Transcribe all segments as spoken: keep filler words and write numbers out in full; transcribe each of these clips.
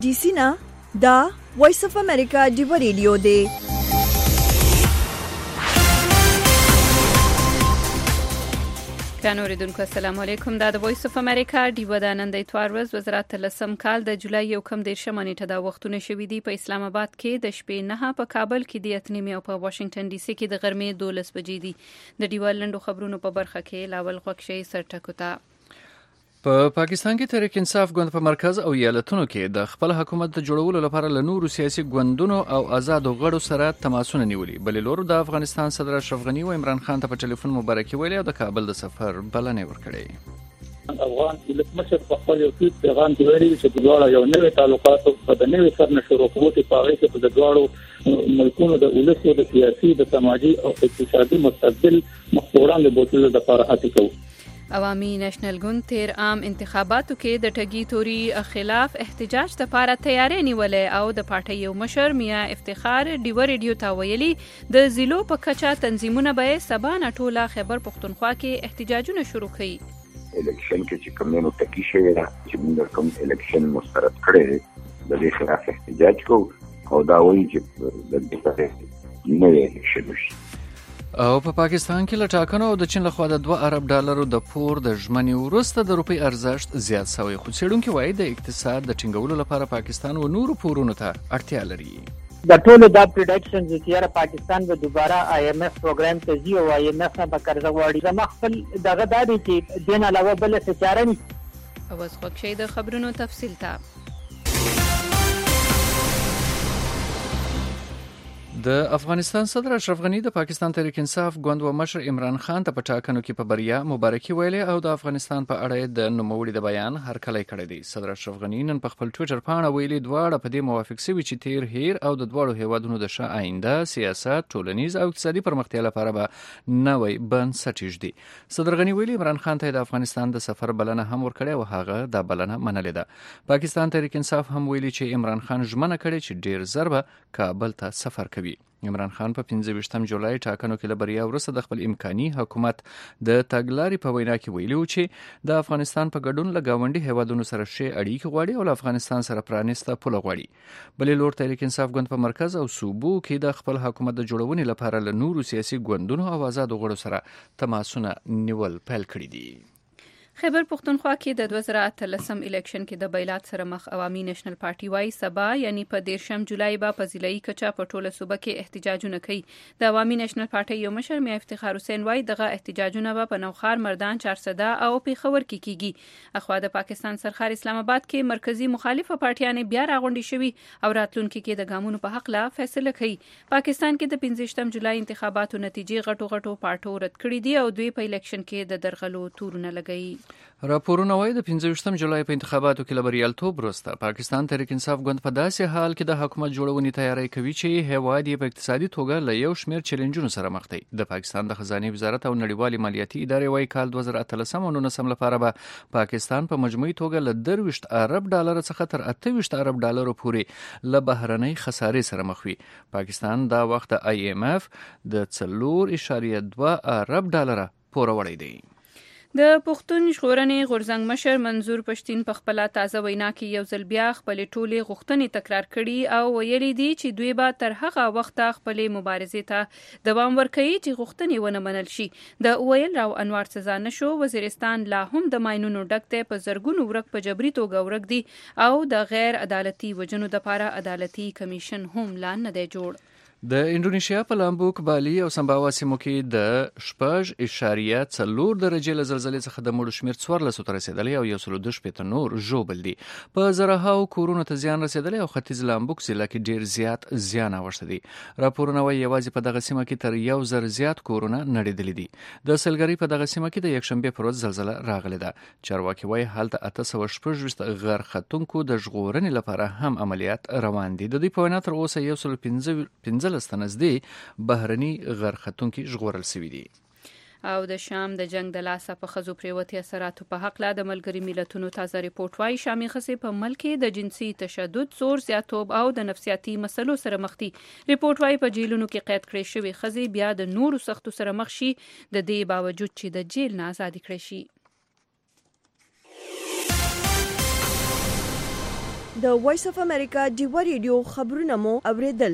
D C نه دا وایس اف امریکا دیو ریډیو دی. ګرانو اوریدونکو السلام علیکم. دا د وایس اف امریکا دیو د نن د اتوار ورځ وزارت لسم کال د جولای یو کم دیرشمه نیټه دا وختونه شوي دي. په اسلام آباد کې د شپې نه، په کابل کې د اتنیمې او په واشنگټن ډي سي کې د غرمې دولس بجې دي. د دیو لنډو خبرونو په برخه کې لاول غوښشي سرټکوتا. په پاکستان کې تحریک انصاف ګوند په مرکز او ایالتونو کې د خپل حکومت د جوړولو لپاره له نورو سیاسي ګوندونو او آزادو غړو سره تماسونه نیولي. بلې لور د افغانستان صدر اشرف غني او عمران خان ته په ټلیفون مبارکي ویلي او د کابل د سفر بلنې ورکړې. افغان ملت مشر په خپل یو ټویټ پیغام کې ویلي چې د دوه یو نوې تعلقات په د نوې سرنه شروع کوي په هغه کې د دوه ملکونو د ولسو د سیاسي د سماجي او اقتصادي مستقبل مخوران له بوتلو د لپاره هڅه کوي. عوامي نېشنل ګوند تیر عام انتخاباتو کې د ټګي توري خلاف احتجاج لپاره تیاری نیولې او د پارټي یو مشر میا افتخار دیو ریډیو ته ویلي د زیلو په کچا تنظیمونه به سبا نه ټوله خیبر پختونخوا کې احتجاجونه شروع کړي. الیکشن کې چې کوم نو ټکی شوی دا چې موږ کوم الیکشن مسترد کړي د دې خلاف احتجاج کو او دا وایي چې د دې په نه الیکشن شي. او په پا پاکستان کې له ټاکنو او د چین لخوا د دوه ارب ډالرو د پور د ژمنې وروسته د روپۍ ارزښت زیات شوی، خو څېړونکي وایي د اقتصاد د ټینګولو لپاره پاکستان و نورو پورونو ته اړتیا لري. د ټولو دا پریډکشنز چې پاکستان به دوباره آی ایم ایف پروګرام ته ځي او آی ایم ایف نه به قرضه غواړي. زما خپل دغه دا دی چې دین علاوه بل څه چاره نشته. اوس خوښ د خبرونو تفصیل ته. د افغانستان صدر اشرف غني د پاکستان تحریک انصاف ګوند و مشر عمران خان ته په ټاکنو کې په بریا مبارکي ویلې او د افغانستان په اړه د نوموړي د بیان هرکلی کړی دی. صدر اشرف غني نن په خپل ټویټر پاڼه ویلي دواړه په دې موافق شوي چې تیر هیر او د دواړو هیوادونو د ښه آینده سیاست، ټولنیز او اقتصادي پرمختیا لپاره به نوی بنسټ ایږدي. صدر غني ویلي عمران خان ته د افغانستان د سفر بلنه هم ورکړې او هغه دا بلنه منلې ده. پاکستان تحریک انصاف هم ویلي چې عمران خان ژمنه کړې چې ډیر ژر به کابل ته سفر کوي. عمران خان په پنځه ویشتم جولای ټاکنو کې له بریا وروسته د خپل امکاني حکومت د تګلارې په وینا کې ویلي و چې د افغانستان په ګډون له ګاونډي هیوادونو سره ښې اړیکې غواړي او له افغانستان سره پرانیسته پوله غواړي. بلې لور تحریک انصاف ګوند په مرکز او صوبو کې د خپل حکومت د جوړونې لپاره له نورو سیاسي ګوندونو او آزادو غړو سره تماسونه نیول پیل کړي دي. خیبر پختونخوا کې د دوه زره اتلسم الیکشن کې د بیلات سره مخ عوامي نېشنل پارټي وايي سبا یعنی په دیرشم جولای به په ضلعي کچا په ټوله صوبه کې احتجاجونه کوي. د عوامي نېشنل پارټي یو مشر میا افتخار حسین وايي دغه احتجاجونه به په نوخار، مردان، چارسده او پیښور کې کیږي. اخوا د پاکستان سرخار اسلام آباد کې مرکزی مخالفه پارټیانې بیا راغونډې شوي او راتلونکي کې د ګامونو په حق لا فیصله کوي. پاکستان کې د پنځه ویشتم جولای انتخاباتو نتیجې غټو غټو پارټو رد کړې دي او دوی په الیکشن کې د درغلو تورونه لګوي. راپورونه وايي د پنځه ویشتم جولای په انتخاباتو کې له بریالیتوب وروسته پاکستان تحریک انصاف ګوند په داسې حال کې د حکومت جوړونې تیاری کوي چې هیواد یې په اقتصادي توګه له یو شمېر چیلنجونو سره مخ دی. د پاکستان د خزانه وزارت او نړیوالې مالیاتي ادارې وايي کال دوه زره اتلسم او نولسم لپاره به پاکستان په مجموعي توګه له درویشت ارب ډالر څخه تر اته ویشت ارب ډالر پورې له بهرنۍ خسارې سره مخ وي. پاکستان دا وخت د آی ایم ایف د څلور اعشاریه دوه ارب ډالر پور وړی دی. د پښتون ژغورنې غورځنګ مشر منظور پښتين په خپل تازه وینا کې یو ځل بیا خپل ټولې غوښتنې تکرار کړي او ویلي دي چې دوی به تر هغه وخت خپل مبارزې ته دوام ورکوي چې غوښتنې ونه منل شي. د ویل راو انوار سزا نشو وزیرستان لا هم د ماینونو ډک ته په زرګونو ورک په جبري توګه ورک دي او د غیر عدالتي وجنو د لپاره عدالتي کمیشن هم لا نه دی جوړ. د انډونیشیا په لامبوک، بالی او سمباوا سیمو کې د شپږ اعشاریه څلور درجې له زلزلې څخه د مړو شمېر څوارلسو ته رسېدلی او یو سل دوه شپېته نور ژوبل دي. په زرهاو کورونو ته زیان رسېدلی او ختیځ لامبوک ضلع کې ډېر زیات زیان اوښتی دی. راپورونه وایي یوازې په دغه سیمه کې تر یو زر زیات کورونه نړېدلي دي. د سلګرۍ په دغه سیمه کې د یکشنبې پر ورځ زلزله راغلې ده. چارواکي وایي هلته اته سوه شپږ ویشت غر ختونکو د ژغورنې لپاره هم عملیات روان دي. د دوی په وینا تر اوسه یو سل پنځلس ته نږدې بهرني غر ختونکي ژغورل شوي دي. او د شام د جنگ د لاسه په خزو پریوتي اثراتو په حق لا د ملګری ملتونو تازه ریپورت وايي شامي خسي په ملک د جنسي تشدد، زور زیاتوب او د نفسیاتي مسلو سره مخ دي. ریپورت وايي په جیلونو کې قید کړي شوی خزي بیا د نورو سختو سره مخ شي د دې باوجود چې د جیل نه آزاد کړي شي. د وایس اف امریکا ډیوا ریډیو خبرونه مو اوریدل.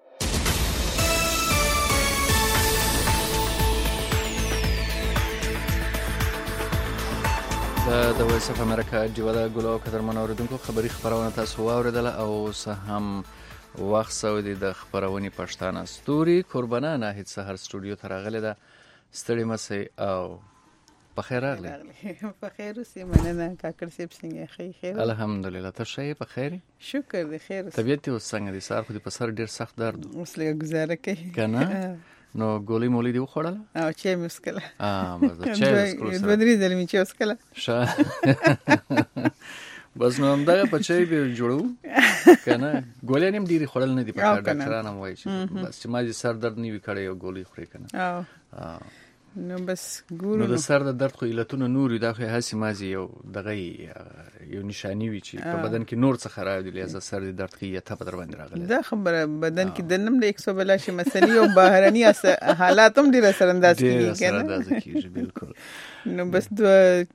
د وایس اف امریکا ډیوا د ګلو قدرمن اوریدونکو خبري خبرونه تاسو واوریدل او سه هم وخت سعودي د خبرونې پښتانه ستوري قربانه ناهید سحر سټوډیو ته راغله ده. ستړي مسئ او بخیر راغلی. بخیر اوسې، مننه. کاکړ صاحب څنګه خیر خیر؟ الحمدلله. ته ښه یې؟ بخیر یې؟ شکر دی، خیر اوسې. طبیعت دې اوس څنګه دی؟ سهار خو دې په سر ډېر سخت درد و. اوس لږه ګزاره کوي که نه؟ نو ګولۍ مولۍ دې وخوړله؟ او چای مې وڅښله. بس د چای وڅښلو سره دوه درې ځلې مې چای وڅښله. ښه بس نو همدغه په چای به جوړو که نه؟ ګولۍ هم ډېرې خوړل نه دي پکار. ډاکټران هم وایي چې بس چې ما دې سر درد نه وي کړی یو ګولۍ خورې که نه. نو بس ګورو. نو د سر د درد خو علتونه نور وي، دا خو هسې مازې یو دغه یو نشاني وي چې په بدن کې نور څه خراب دي، لهذا سر د درد کوي یا ته په در باندې راغلی. دا خبره بدن کې دننه د یک سو بلا شي مسلې او بهرني حالات هم ډېر اثر انداز کیږي. ډېر اثر انداز کیږي، بالکل. نو بس دوه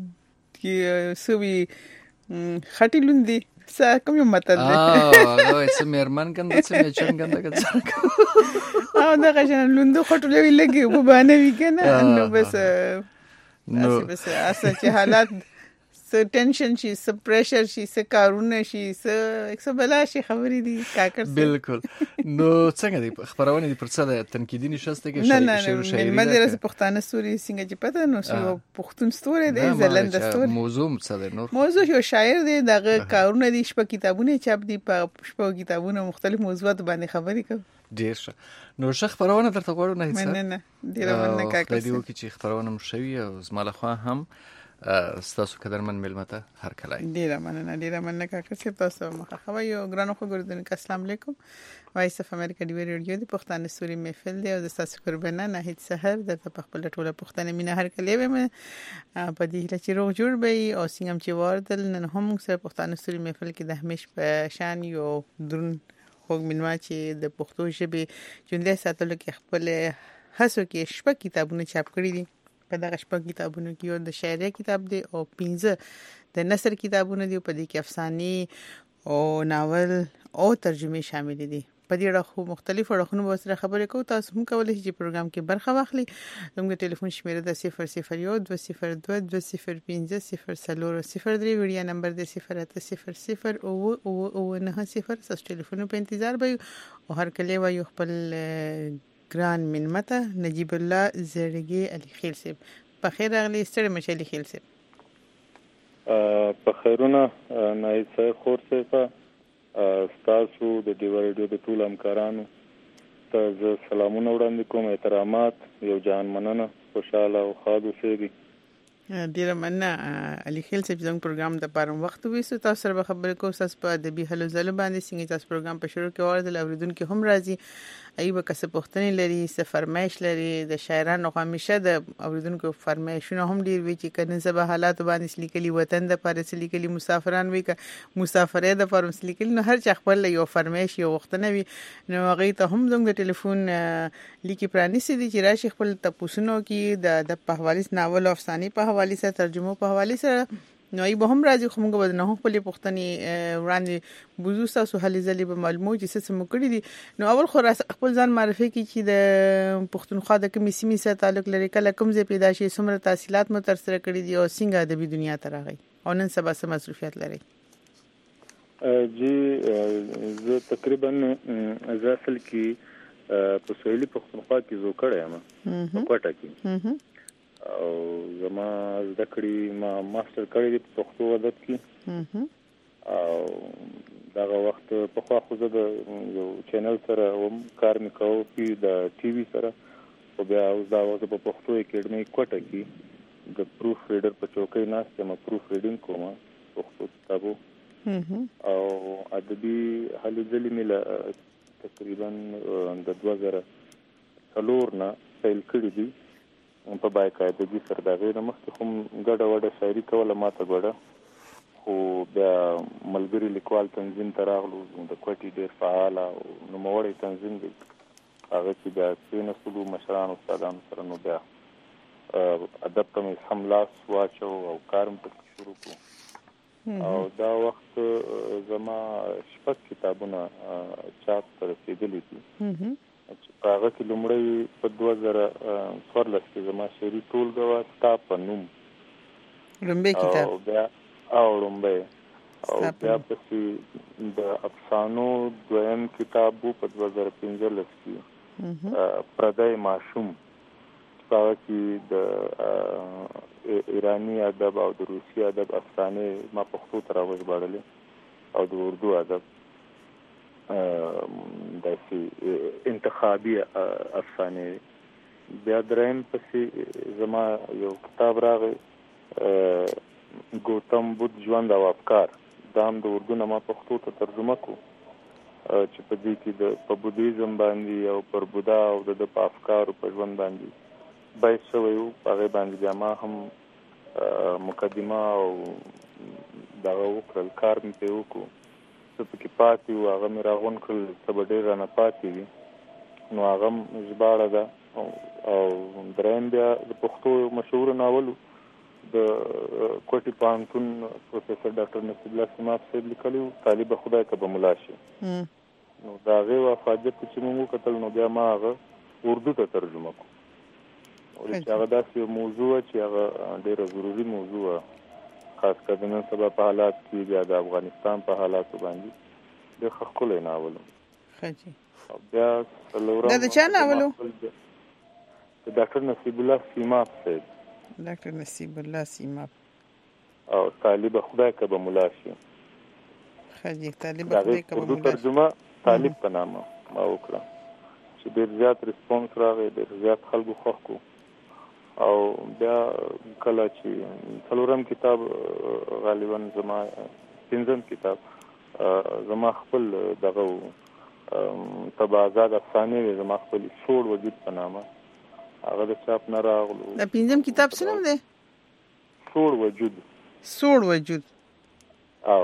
کې سوي خټي لوندي څه کوم یو متل دی؟ هغه وایي څه مېرمن ګنده څه میچن ګنده که څه او دغه شان لوندو خټو لوي لګي اوبه به نه وي که نه. نو بس هسې بس اصل چې حالات څه ټینشن شي، څه پریشر شي، څه کارونه شي، څه یک څه بلا شي، خبرې دي کاکړ صاحب. بالکل. نو څنګه دی خبرونه دي پر څه د تنقیدي نشسته کې نه نه شعر و شاعري مېلمه دې راسه پښتانه ستوري څنګه چې پته نو یو پښتون ستوری دی، ځلنده ستوری. موضوع څه دی نور؟ موضوع یو شاعر دی، دغه کارونه دي، شپږ کتابونه چاپ دي، په شپږ کتابونه مختلف موضوعات باندې خبرې کوي. ډېر ښه. نو ښه خبرونه درته غواړو نه هیڅ. مننه، ډېره مننه کاکړ خدای دې وکړي چې خبرونه مو ښه وي او زما لخوا هم ستاسو قدرمن مېلمه ته هرکلی. ډېره مننه، ډېره مننه کاکړ صاحب. تاسو مخه خو یو ګرانو خو ګوردونکو السلام علیکم. وایس اف امریکا ډیوا ریډیو د پښتانه ستوري محفل دی او د تاسو قربانه ناهید سحر د په خپل ټوله پښتنه مینا هرکلی ویم په دې هله چې روغ جوړ به او څنګه چې واردل نن هم سره پښتانه ستوري محفل کې د همیش په شان یو درن خوږ مینوا چې د پښتو ژبې ژوندۍ ساتلو کې خپل هڅو کې شپږ کتابونه چاپ کړي دي. په دغه شپږ کتابونو کې یو د شاعرۍ کتاب دی او پنځه د نثر کتابونه دي. په دې کې افسانې او ناول او ترجمه شامل دي. په دې اړه خو مختلف اړخونو به سره خبرې کوو. تاسو هم کولی شئ چې پروګرام کې برخه واخلئ. زموږ ټلیفون شمیره د صفر صفر یو دوه صفر دوه دوه صفر پنځه صفر څلور صفر درې، ویډیو نمبر د صفر اته صفر صفر اوه اوه اوه نهه صفر. تاسو ټلیفون په انتظار به او هر کله وایو خپل ګران مینمته نجیب الله زړګي علي خیل صاحب. په خیر راغلی. ستړي مشه علي خیل صاحب. په خیرونه نایب صاحب خور صاحب ستاسو د ډیوا ریډیو د ټولو همکارانو ته زه سلامونه وړاندې کوم، احترامات، یو جهان مننه، خوشحاله او ښاد اوسېږئ. ډیره مننه علي خیل صاحب. زموږ پروګرام د پاره وخت ویسو، تاسو سره به خبرې کوو. تاسو په ادبي هلو ځلو باندې څنګه تاسو پروګرام په شروع کې واردل اوریدونکو هم راځي ایوب کسب پښتنې لري، څه فرمایش لري د شاعرانو. همیشه د اوریدونکو فرمایشونه هم ډیر وی چې کنه زبه حالات باندې لیکلي، وطن د پاره لیکلي، مسافران وی ک مسافرې د پاره لیکلي. نو هر چا خپل یو فرمایش یو وختنه وی. نو هغه ته هم زموږ د ټلیفون لیکي پرانیسي دي چې راشي خپل تاسو کې د د په حواله ناول او افسانې په حواله سره، ترجمه په حواله سره نو ای به هم راځي. خو موږ به نه خپل پښتني وړاندې بوزو تاسو هلي ځلې به معلومات چې څه مو کړی دي. نو اول خو خپل ځان معرفي کی چې د پښتونخوا د کومې سیمې سره تعلق لري، کله کوم ځای پیدا شي، څومره تحصیلات مو تر سره کړی دي او څنګه ادبي دنیا ته راغی او نن سبا څه مصروفیت لري. جی زه تقریبا زه اصل کې په سویلي پښتونخوا کې زو کړی یم په کوټه کې او زما زده کړې ما ماستر کړی دی په پښتو ادب کې. او دغه وخت په خوا خو زه د یو چینل سره هم کار مې کوو چې د ټي وي سره، خو بیا اوس دا وخت په پښتو اکیډمي کوټه کې د پروف ریډر په چوکۍ ناست یم، پروف ریډینګ کوم پښتو کتابو او ادبي هلې ځلې مې تقریبا د دوه زره څلور نه پیل کړي دي په باقاعدګي سره. د هغې نه مخکې خو ګډه وډه شاعري کوله ماته ګوډه، خو بیا ملګري لیکوال تنظیم ته راغلو، د کوټې ډېر فعاله او نوموړی تنظیم دی، هغه چې بیا کېناستلو مشرانو استادانو سره، نو بیا ادب ته مې هم لاس واچو او کار مې پکې شروع کړو. او دا وخت زما شپږ کتابونه چاپ تر رسیدلي دي چې هغه کې لومړی په دوه زره څوارلس کې زما شعري ټولګه وه ستا په نوم لومبی کتاب او بیا او لومبی او بیا پسې د افسانو دویم کتاب و په دوه زره پنځلس کې پردی ماشوم هغه کې د ایرانی ادب او د روسي ادب افسانې ما پښتو ته راوژباړلې او د اردو ادب داسې انتخابي افسانې. بیا دریم پسې زما یو کتاب راغی ګوتم بدھ ژوند او افکار، دا هم د اردو نه ما پښتو ته ترجمه کو چې په دې کې د په بودیزم باندې او پر بودا او د په افکارو په ژوند باندې باید شوی و. هغې باندې بیا ما هم مقدمه او دغه وکړل، کار مې پرې وکړو. څه پکې پاتې وو هغه مې راغونډ کړل، څه به ډېر رانه پاتې وي، نو هغه هم ژباړه ده. او دریم بیا د پښتو مشهور ناول د کوټي پوهنتون پروفیسر ډاکټر نصیب الله سیماب صاحب لیکلی و، طالب خدای که به ملا شي. نو د هغې وفادیت چې موږ وکتل نو بیا ما هغه اردو ته ترجمه کړو، چې هغه داسې یو موضوع چې هغه ډېره ضروري موضوع وه، خاص کر د نن سبا په حالات کې، بیا د افغانستان په حالاتو باندې ډېر ښه ښکلی ناول و. بیا څلورم دا د چا ناول و؟ د ډاکټر نصیب الله سیماب صاحب. ډاکټر نصیب الله سیماب او طالب خدای که به ملا شي. ښه جي، طالب خدای که به ملا شي. اردو ترجمه طالب په نامه ما وکړه چې ډېر زیات ریسپونس راغی، ډېر زیات خلکو خوښ کړو. او بیا کله چې څلورم کتاب غالبا زما پنځم کتاب زما خپل دغه تبعزاد افسانې زما خپل سوړ وجود په نامه، هغه د چاپ نه راغلو. د پنځم کتاب څه نوم دی؟ سوړ وجود. سوړ وجود. او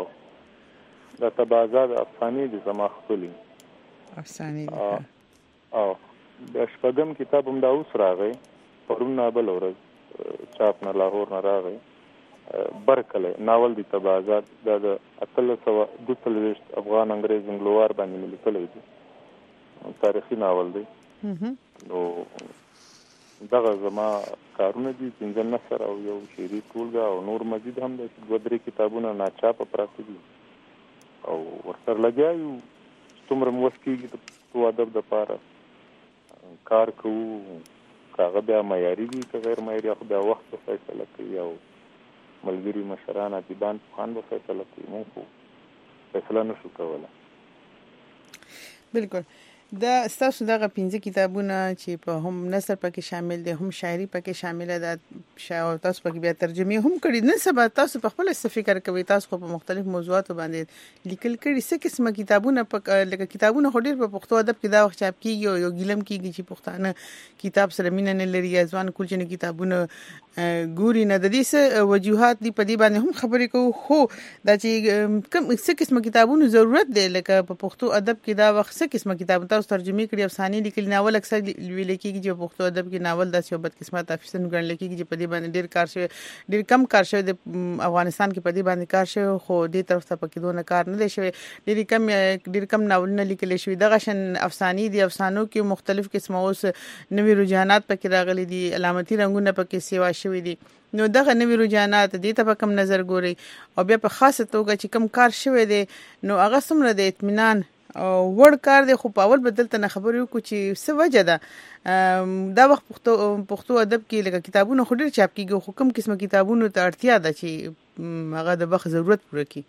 د تبعزاد افسانې د زما خپلې افسانې دي. او د شپږم کتاب هم دا اوس راغی، پرون نه بل ورځ چاپ نه لاهور نه راغی، برکلی ناول دی تبعزاد. دا د اتلس سوه دوه څلوېښت افغان انګریز انګلوار باندې مې لیکلی دی، تاریخي ناول دی. نو دغه زما کارونه دي، پنځه نثر او یو شعري ټولګه او نور مزید هم دی، دوه درې کتابونه ناچاپه پراته دي او ورسره لګیا یو. څومره مو وس کېږي د پښتو ادب دپاره کار کوو، که هغه بیا معیاري وي که غیر معیاري، خو بیا وخت به فیصله کوي او ملګري مشران ادیبان پوهان به فیصله کوي، موږ خو فیصله نه شو کولی. بالکل. دا ستاسو دغه پنځه کتابونه چې په هم نثر پکې شامل دي، هم شاعري پکې شامله ده، او تاسو پکې بیا ترجمه هم کړي. نن سبا تاسو په خپل څه فکر کوئ؟ تاسو په مختلف موضوعاتو باندې لیکل کړي، څه قسمه کتابونه په لکه کتابونه خو ډېر په پښتو ادب کې دا وخت چاپ کیږي او یو ګیلم کیږي چې پښتانه کتاب سره مینه نه لري، ځوان کول چې کتابونه ګوري نه. د دې څه وجوهات دي، په دې باندې هم خبرې کوو. خو دا چې کوم څه قسمه کتابونو ضرورت دی، لکه په پښتو ادب کې دا وخت څه قسمه کتاب تاسو ترجمه کړي، افسانې لیکلي، ناول اکثر ویل کېږي چې پښتو ادب کې ناول داسې یو بدقسمت افسانه ګڼل کېږي چې په دې باندې ډېر کار شوی، ډېر کم کار شوی د افغانستان کې په دې باندې کار شوی، خو دې طرف ته پکې دونه کار نه دی شوی. ډېر کم ډېر کم ناولونه لیکل شوي. دغه شان افسانې دي، افسانو کې مختلف قسمه اوس نوي رجحانات پکې راغلي دي، علامتي رنګونه پکې سیوا شوي دي. نو دغه نوي رجحانات دې ته په کوم نظر ګوري؟ او بیا په خاصه توګه چې کم کار شوی دی نو هغه څومره د اطمینان وړ کار دی؟ خو په اول بدل ته نه خبرې وکړو چې څه وجه ده دا وخت پښتو پښتو ادب کې لکه کتابونه خو ډېر چاپ کېږي، خو کوم قسمه کتابونو ته اړتیا ده چې هغه د وخت ضرورت پوره کړي؟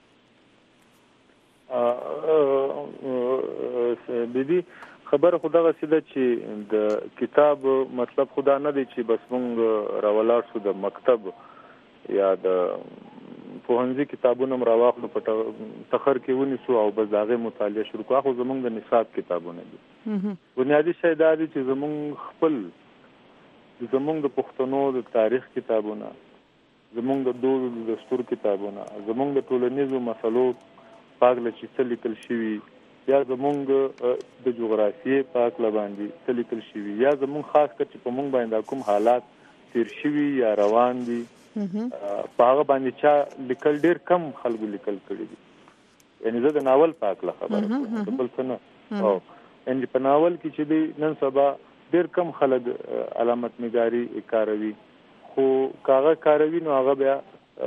بیبي خبره خو دغسې ده چې د کتاب مطلب خو دا نه دی چې بس موږ راولاړ شو د مکتب یا د پوهنځي کتابونه هم راواخلو په تخر کې ونیسو او بس د هغې مطالعه شروع کړو. خو زموږ د نصاب کتابونه دي. بنیادي شی دا دی چې زموږ خپل زموږ د پښتنو د تاریخ کتابونه، زموږ د دود د دستور کتابونه، زموږ د ټولنیزو مسلو پاکله چې څه لیکل شوي، یا زموږ د جغرافیې پاکله باندې څه لیکل شوي، یا زموږ خاص کر چې په موږ باندې کوم حالات تیر شوي یا روان دي په هغه باندې چا لیکل ډیر کم خلکو لیکل کړي دي یعنی زه د ناول په اړه خبره کوم بل څه نه او یعنی په ناول کې چې دی نن سبا ډیر کم خلک علامت نگاری کاروي خو کاغه کاروي نو هغه بیا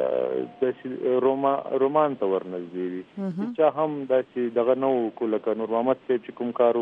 د روما رومان ته ورنږدې وي چې هم داسې دغه نو کو لکه نور محمد صاحب چې کوم کار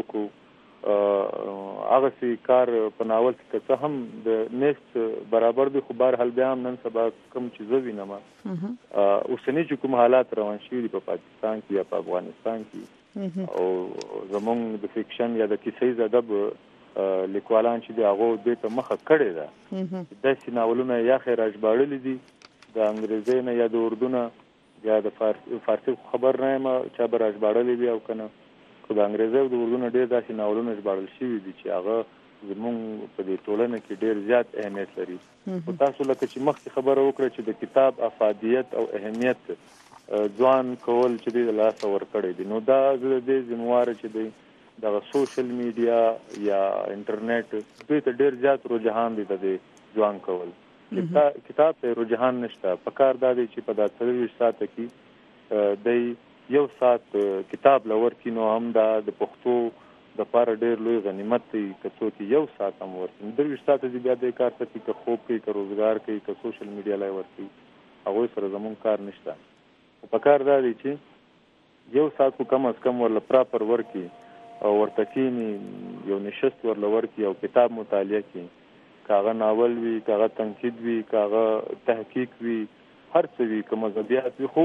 وکړو هغه سي کار په ناول کې څه هم د نیست برابر دي خو بهر حال بیا هم نن سبا کم چې زه وینم اوسنی چې کوم حالات روان شي په پاکستان کې یا په افغانستان کې او زمونږ د فکشن یا د کیسې ادب لیکوالان چې دی هغه د ته مخه کړی ده د سیناولونه یا خیر اجباړل دي د انګریزي نه یا د اردو نه یا د فارسی خبر نه ما چا بر اجباړلې وي او کنه خو د انګریزي او د اردو نه ډېر داسې ناولونه اجباړل شوي دي چې هغه زموږ په دې ټولنه کې ډېر زیات اهمیت لري او تاسو لکه چې مخکې خبره وکړه چې د کتاب افادیت او اهمیت ځوان کول چې د لاس ور کړی دي نو دا د دې ذمہوار چې دی د سوشل میډیا یا انټرنیټ دوی ته ډېر زیات رجحان دي د ځوان کول کتاب ته رجحان نشته په کار دا دی چې په دا څلوېښت ساعته کې د یو ساعت کتاب لور کې نو هم دا د پښتو د پاره ډېر لوی غنیمت دی که څوک یو ساعت هم ورکړي درویشت ساعته چې بیا د کار ته که خوب کوي که روزګار کوي که سوشل میډیا لای ورکړي هغوی سره زمونږ کار نشته په کار دا دی چې یو ساعت خو کم از کم ورله پراپر ورکړي او ورته کښېني یو نشست ورله ورکړي او کتاب مطالعه کړي کاغه ناول وی کاغه تنقید وی کاغه تحقیق وی هر څه وی کوم ادبیات وی خو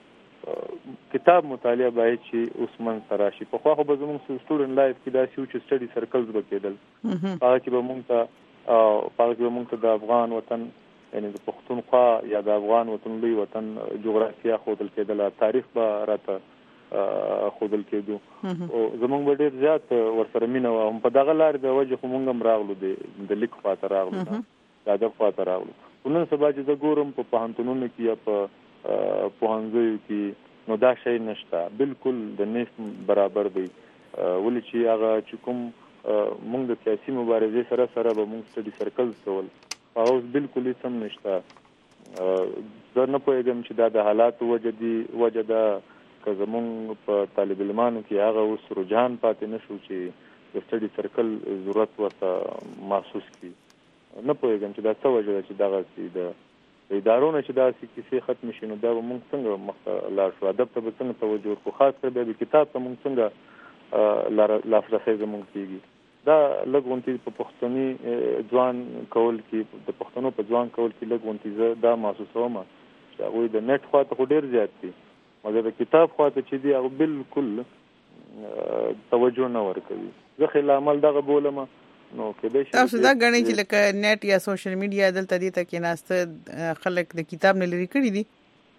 کتاب مطالعه باید چې اوس من تراشي په خو به زموږ سټوډنټ لایف کې دا شو چې سټډي سرکلز به کېدل هغه کې به مونږ ته هغه کې به مونږ ته د افغان وطن یعنی د پښتونخوا یا د افغان وطن لوی وطن جغرافیه ښودل کېدله تاریخ به راته خودل کېدو او زمونږ به ډېر زیات ورسره مینه وه هم په دغه لارې د وجې خو مونږ هم راغلو د لیک خواته راغلو د ادب خواته راغلو خو نن سبا چې زه ګورم په پوهنتونونو کې یا په پوهنځیو کې نو دا شی نشته بالکل د نیست برابر دی ولې چې هغه چې کوم مونږ د سیاسي مبارزې سره سره به مونږ سټډي سرکلز کول هغه اوس بالکل هېڅ هم نشته زه نه پوهېږم چې دا د حالاتو وجه دي وجه ده که زمونږ په طالب علمانو کې هغه اوس رجحان پاتې نه شو چې د سټډي سرکل ضرورت ورته محسوس کړي نه پوهېږم چې دا څه وجه ده چې دغسې د ادارو نه چې داسې کیسې ختمې شي نو بیا به مونږ څنګه مخته لاړ شو ادب ته به څنګه توجه ورکړو خاص کر بیا د کتاب ته مونږ څنګه لاسرسی زمونږ کېږي دا لږ غونتې په پښتني ځوان کول کې د پښتنو په ځوان کول کې لږ غونتې زه دا محسوسوم چې هغوی د نیټ خوا ته خو ډېر زیات دي مګر د کتاب خواته چې دی هغه بالکل توجه نه ورکوي زه خل عمل دغه بولم نو کېدای شي تاسو دا غنئ چې لکه نیټ یا سوشل میډیا دلته دې ته کې ناسته خلک د کتاب نه لري کړي دي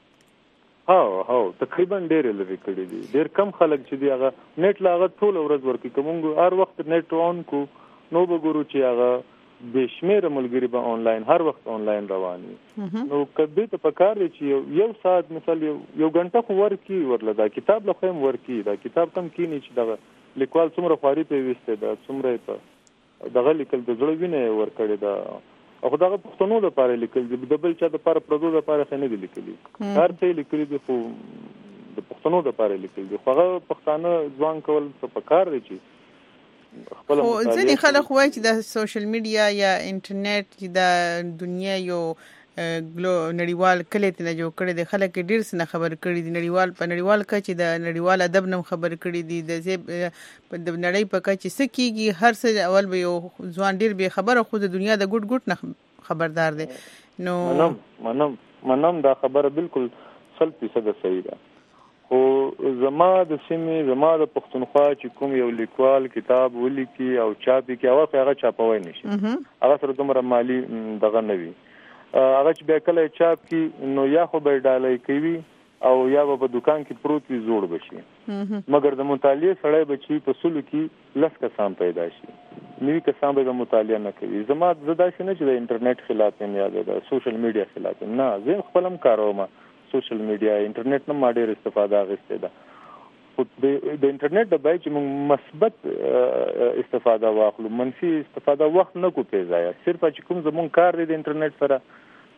ها ها تقریبا ډېر لري کړي دي ډېر کم خلک چې دی هغه نیټ لا هغه ټول ورځ ورکوي کوم هر وخت نیټ اون کو نو وګورو چې هغه بشمیر ملګری به آنلاین هر وخت آنلاین روان وي نو کله ته پکار دی چې یو ساعت مثلا یو غنټه خو ورکی ورله دا کتاب له خیم ورکی دا کتاب کم کینی چې دا لیکوال څومره خواري په وسته دا څومره په دغه لیکل د زړه وینه ورکړی دا او دغه پښتنو لپاره لیکل دي د بل چا د لپاره پردو لپاره خنه دي لیکلي هر څه لیکلي دي خو د پښتنو لپاره لیکل دي خو هغه پښتانه ځوان کول څه پکار دی چې خو ځینې خلک وایي چې د سوشل میډیا یا انټرنیټ چې د دنیا یو ګلو نړیوال کلیت نه جوړ کړی دی خلک ډېر څه نه خبر کړي دي نړیوال په نړیوال کچې د نړیوال ادب نه خبر کړي دي د د نړۍ په کچې څه کېږي هر څه اول به یو ځوان ډېر بې خبره خو د دنیا د ګوټ ګوټ نه خبردار دی نو منم منم منم دا خبره بالکل سل فیصده صحیح ده خو زما د سیمې زما د پښتونخوا چې کوم یو لیکوال کتاب ولیکي او چاپي کې هغه هغه چاپوي نشي هغه سره دومره مالی دغه نه وي هغه چې بیا کله چاپ کی نو یا خو به ډالۍ کوي او یا به په دکان کې پروت وي زوړ بشي مګر د مطالعه سړی بچي په سلو کې لس کسان پیدا شي نوی کسان به مطالعه نه کوي زما زدا شي نه چې د انټرنیټ خلاف یم یا د سوشل میډیا خلاف یم نه زه خپل هم کاروم سوشل میډیا انټرنیټ نه ما ډېر استفاده اخیستې ده خو د انټرنیټ د بای چې موږ مثبت استفاده واخلو منفي استفاده وخت نه کو پیځایا صرف چې کوم زمون کار دی د انټرنیټ سره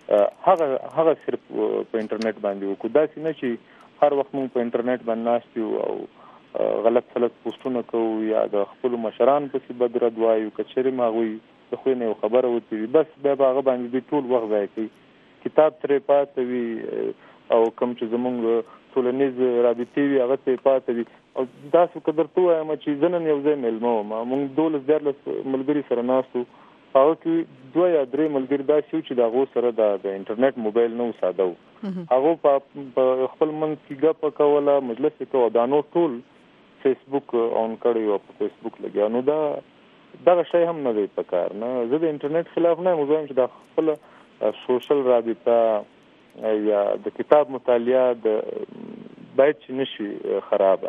هغه هغه صرف په انټرنیټ باندې وکړو. دا څنګه چې هر وخت موږ په انټرنیټ باندې ناشتو او غلط غلط پوسټونه کوو یا د خپل مشران په څیر بدرد وایو کچېرې ماغوي د خو نه خبره وتی بس بیا هغه باندې ټول وخت ځای کوي. کتاب ترې پاتې وي او کوم چې زمونږ ټولنیز رابطې وي هغه ترې پاتې وي. او دا څه قدر ته وایم چې زنن یو ځای ملمو ما موږ دولس دیارلس ملګري سره ناستو هغه کې دوه یا درې ملګري دا چې د هغو سره د انټرنیټ موبایل نه وساده وو. هغه په خپل منځ کې ګپ کوله مجلس کې او دا نو ټول فیسبوک اون کړی او په فیسبوک لګیا. نو دا دا شی هم نه دی پکار نه. زه د انټرنیټ خلاف نه یم چې د خپل سوشل رابطه یا د کتاب مطالعه د باید چې نشي خرابه.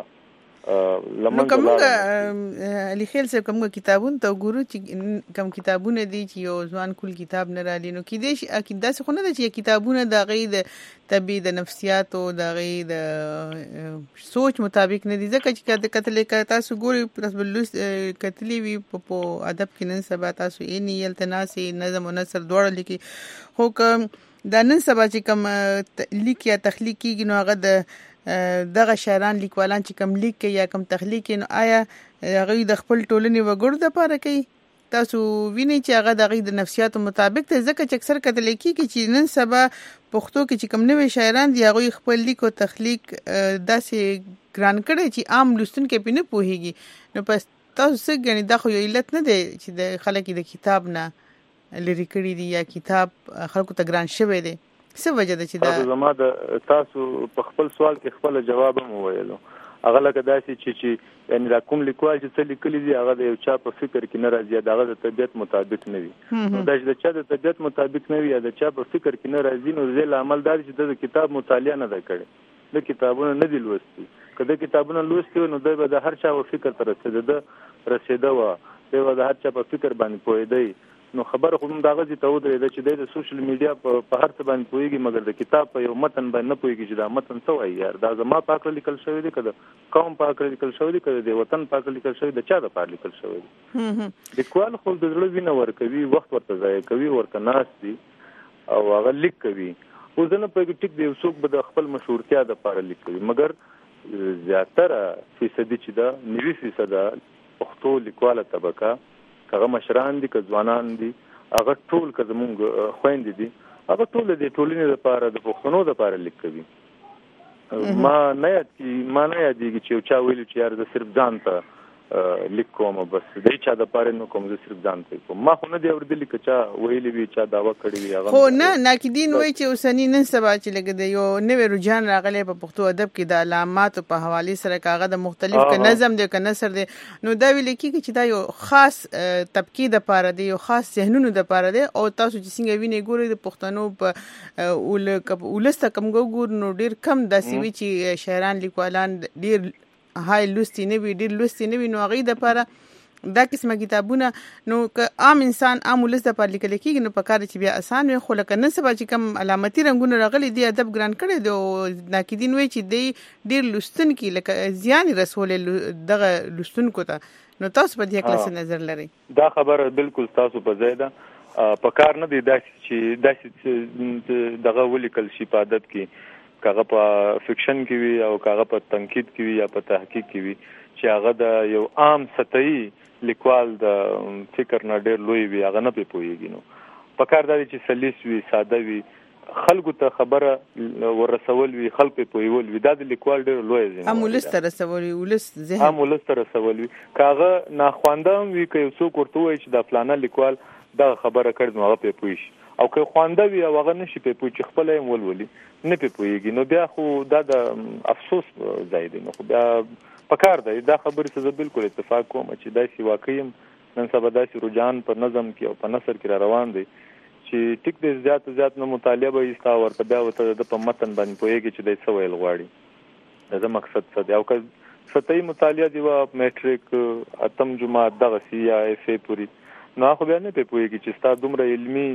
نو کومه علي خیل صاحب کومه کتابونه ته ګورو چې کوم کتابونه دي چې یو ځوان کول کتاب نه رالي نو کې دې اکید دا څه خو نه دي چې کتابونه د غي د طبي د نفسیات او د غي د سوچ مطابق نه دي ځکه چې کتل کې تاسو ګوري پرس بلوس کتلی وی په ادب کې نن سبا تاسو یې نیل تناسي نظم او نثر دوړ لیکي خو کوم د نن سبا چې کوم لیک یا تخلیق کیږي نو هغه د دغه شاعران لیکوالان چې کوم لیک کوي یا کوم تخلیق نو آیا هغه د خپل ټولنې وګړو د پاره کوي تاسو وینئ چې هغه د غي د نفسیاتو مطابق ته ځکه چې اکثر کتل کیږي چې نن سبا پښتو کې چې کوم نوې شاعران دي هغه خپل لیک او تخلیق داسې ګران کړي چې عام لوستونکو په نه پوهیږي. نو پس تاسو څنګه غني دا خو یو علت نه دی چې د خلک د کتاب نه لری کړی دی یا کتاب خلکو ته ګران شوی دی. څه وجه ده چې دا زما د تاسو په خپل سوال کې خپل جواب هم وویلو. هغه لکه داسې چې چې یعنی دا کوم لیکوال چې څه لیکلي دي هغه د یو چا په فکر کې نه راځي دغه د طبیعت مطابق نه وي. نو دا چې د چا د طبیعت مطابق نه وي یا د چا په فکر کې نه راځي نو ځل عمل دا چې د کتاب مطالعه نه ده کړې د کتابونو نه دي لوستي. کله کتابونه لوستي نو د د هر چا په فکر تر رسیدو رسیدو و د هر چا په فکر باندې پوهیدای. نو خبره خو دا غزي ته ودرې چې د سوشل میډیا په هر څه باندې پويږي مګر د کتاب په یو متن باندې نه پويږي چې دا متن څه وایي. یار دا زما پاک لیکل شوی دی کده قوم پاک لیکل شوی دی کده د وطن پاک لیکل شوی د چا د پاک لیکل شوی دی. لیکوال خو د زړه وینه ور کوي وخت ورته ځای کوي ورته ناس دي او هغه لیک کوي. خو ځنه په ټیک دی څوک به د خپل مشهورتیا د پاره لیک کوي مګر زیاتره فیصدي چې دا نوي فیصد پښتو لیکواله طبقه هغه مشران دي که ځوانان دي هغه ټول که زمونږ خويندې دي هغه ټول د ټولنې لپاره د پښتنو لپاره لیک کوي. ما نه یاد کی ما نه یادېږي چې چا ویل چې یار د صرف ځان ته لیک کوم بس د چا د پاره نو کوم د صرف ځان ته کوم ما خو نه دی اوردل چې چا ویلې وی چا داوا کړی وی هغه خو نه ناقدین وای چې اوسنی نن سبا چې لګ دی یو نوې رجحان راغلی په پښتو ادب کې د علامات په حواله سره کاغه د مختلف ک نظم دی ک نثر دی نو دا ویل کیږي چې دا یو خاص طبقه د پاره دی یو خاص ذهنونو د پاره دی او تاسو چې څنګه ویني ګوري د پښتنو په اول ولسته کم ګور نو ډیر کم داسې وی چې شاعران لیکوالان ډیر هاي لوستي نه وی ډیر لوستي نه وی نو هغه د پاره دا قسمه کتابونه نو که عام انسان عام ولس د پاره لیکل کېږي نو په کار چې بیا آسان وي خو لکه نن سبا چې کم علامتي رنگونه راغلي دي ادب ګران کړي دي او ناقدین وی چې دی ډیر لوستن کې لکه زیان رسول دغه لوستونکو ته نو تاسو په دې کې څه نظر لرئ؟ دا خبره بالکل تاسو په ځای ده په کار نه دی داسې چې داسې دغه ولیکل شي په ادب کې کاغه په فکشن کې وي او کاغه په تنقید کې وي یا په تحقیق کې وي چې هغه د یو عام سطحي لیکوال د فکر نه ډېر لوی وي هغه نه پوهیږي. نو په کار دا چې سلیس وي ساده وي خلکو ته خبره ورسول وي خلک په پویول وي دا د لیکوال ډېر لوی ځای هم ولس ته رسول وي ولس ذهن هم ولس ته رسول وي کاغه ناخوانده وي که یو څوک ورته وایي چې د فلانه لیکوال دا خبره کړ نو هغه په پوي شي او که خوانده وي او هغه نشي په پوي چې خپل هم ولولي نه په پويږي نو بیا خو دا د افسوس ځای دی. نو خو بیا پکار دی دا خبره څه بالکل اتفاق کوم چې دا سی واقعي نن سبا داسې رجحان په نظم کې او په نثر کې را روان دی چې ټیک دې زیات زیات نو مطالعه به ایستا ورته بیا وته د په متن باندې پوهیږي چې دای څه ویل غواړي دا مقصد څه دی. او که سطحي مطالعه دی وا میټریک اتم جمعه دغه سی یا اف ای پوری نو خو بیا نه پوهیږي چې ستا دومره علمي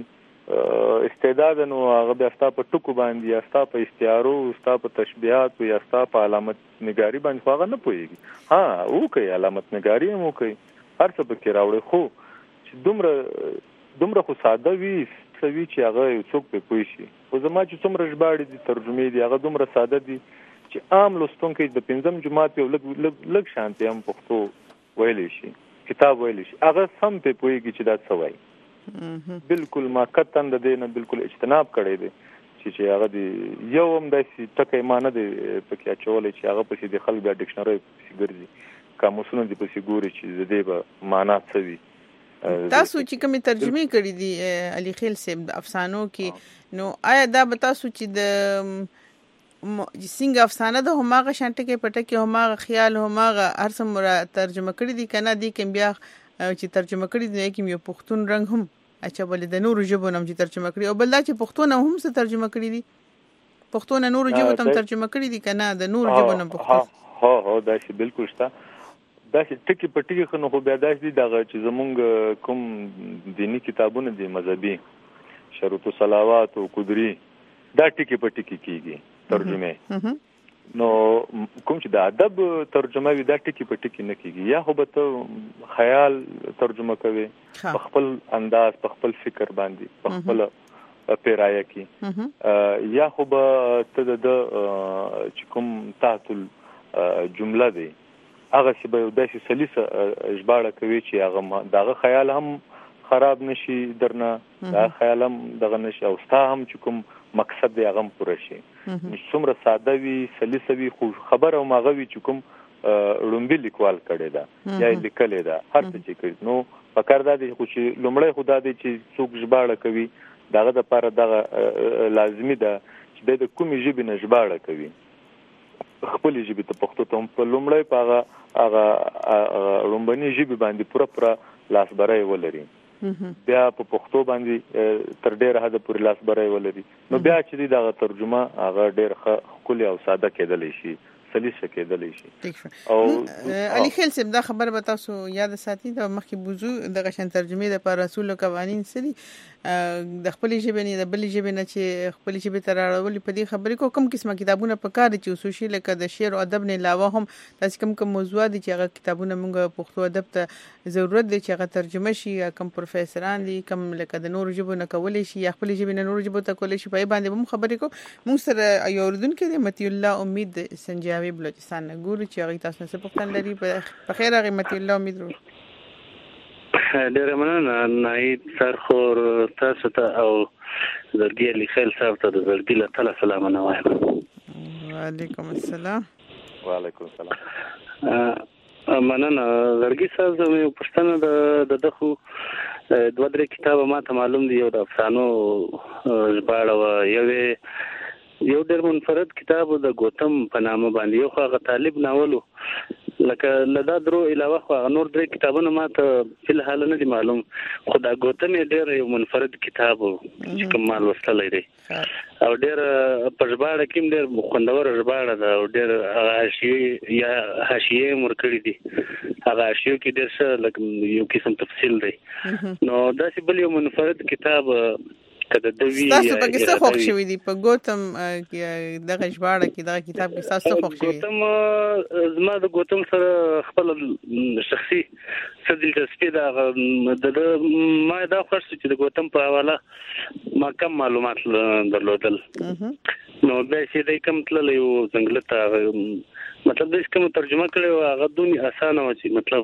استعداد نو هغه بیا ستا په ټکو باندې یا ستا په استعارو ستا په تشبیهات یا ستا په علامت نگاری باندې هغه نه پوهیږي. ها او کوي علامت نگاری هم کوي هر څه پکې راوړي خو چې دومره دومره خو ساده وي سوي چې هغه څوک په پوي شي. خو زما چې څومره ژباړې دي ترجمې دي هغه دومره ساده دي چې عام لوستونکي د پنځم جماعت یو لږ لږ شانتي هم پښتو ویلی شي کتاب ویلی شي هغه سم په پويږي چې دا څه وایي. بالکل ما کتن د دې نه بالکل اجتناب کړی دی چې هغه دی یو هم داسې ټکی ما نه دی پکې اچولی چې هغه پسې د خلک بیا ډکشنري پسې ګرځي قاموسونه دې پسې ګوري چې د دې به معنا څه وي. تاسو چې کومې ترجمه کړې دي علي خیل صاحب د افسانو کې نو آیا دا به تاسو چې د څنګه افسانه ده هماغه شانټکه پټکه هماغه خیال هماغه هر څومره ترجمه کړې دي کنه دي کوم بیا چې ترجمه کړې دي کوم یو پښتون رنگ هم اچھا بل د نورو ژبو نوم چې ترجمه کړی او بل دا چې پښتون هم څه ترجمه کړی دي پښتون نورو ژبو ته ترجمه کړی دي کنه د نورو ژبو نوم پښتون. ها ها دا شی بالکل شته دا چې ټکی پټکی خو نو بیا دا چې دغه چې زمونږ کوم دینی کتابونه دي مذهبي شروط صلوات او قدری دا ټکی پټکی کیږي ترجمه. نو کوم چې د ادب ترجمه وي دا ټکی په ټکی نه کیږي یا خو به ته خیال ترجمه کوي په خپل انداز په خپل فکر باندې په خپل پیرایه کې یا خو به ته د چې کوم تحت الجمله دی هغه چې به داسې سلیسه ژباړه کوي چې هغه دغه خیال هم خراب نشي درنه دا خیال هم دغه نشي او ستا هم چې کوم مقصد دی هغه پوره شي. څومره ساده وي سلیسه وي خو خبر او ماغوي چې کوم لومبي لیکوال کړي دا یا لیکلې دا هر څه چې کړي نو پکار دا دی خو چې لومړی خدا دی چې څوک ژباړه کوي دغه د لپاره دغه لازمي ده چې د کومې ژبې نه ژباړه کوي خپل ژبې ته پښتو ته په لومړی په هغه هغه لومبني ژبې باندې پوره پوره لاسبري ولري بیا په پښتو باندې تر ډیره حد پورې لاسبري ولري نو بیا چې دغه ترجمه هغه ډیر خولي او ساده کېدلی شي سلیسه کېدلی شي. او علي خیل صاحب دا خبر به تاسو یاد ساتي د مخکې بوزو د غشن ترجمه د پر رسول قوانین سړي د خپل ژبې نه د بل ژبې نه چې خپل ژبې تر اړول په دې خبرې کو کوم قسمه کتابونه په کار دي چې وسوشي لکه د شعر او ادب نه علاوه هم تاسو کوم کوم موضوعات دي چې هغه کتابونه موږ پښتو ادب ته ضرورت دي چې هغه ترجمه شي کوم پروفیسوران دي کوم لکه د نورو ژبو نه کولای شي یا خپل ژبې نه نورو ژبو ته کولای شي په باندې هم خبرې کو موږ سره یو اردوونکو دی متي الله امید سنجاوي بلوچستان نه ګوري چې هغه تاسو څه پوښتنه لري په خیر هغه متي الله امید ورو ډېر مننه ناهید سرخور تاسو ته او زړګي علي خیل صاحب ته د زړګي له تعالی سلام نه وایم. وعلیکم السلام. وعلیکم السلام. مننه زړګي صاحب زموږ پښتنه د دغه دوه درې کتابه ماته معلوم دي یو د افسانو ژباړه و یو یو ډېر منفرد کتاب د ګوتم په نامه باندې یو هغه طالب ناولو لکه لدا درو علاوه خو نور درې کتابونه ماته په حال نه دي معلوم خو دا ګوتم ډېر یو منفرد کتاب چې کوم مال وستلې دی او ډېر په ژباړه کې ډېر خوندور ژباړه ده او ډېر حاشیه یا حاشیه مرکړې دي هغه حاشیه کې ډېر څه لکه یو قسم تفصیل دی نو دا چې بل یو منفرد کتاب کده دوی تاسو په څه خوښ شوې دي په ګوتم دغه ژباړه کې دغه کتاب کې تاسو خوښ شوې ګوتم زما د ګوتم سره خپل شخصي څه دلچسپي ده د ما دا خوښ چې د ګوتم په حواله ما کم معلومات درلودل نو به چې دای کوم تل یو څنګه ته مطلب د کوم ترجمه کړو هغه دونی اسانه و چې مطلب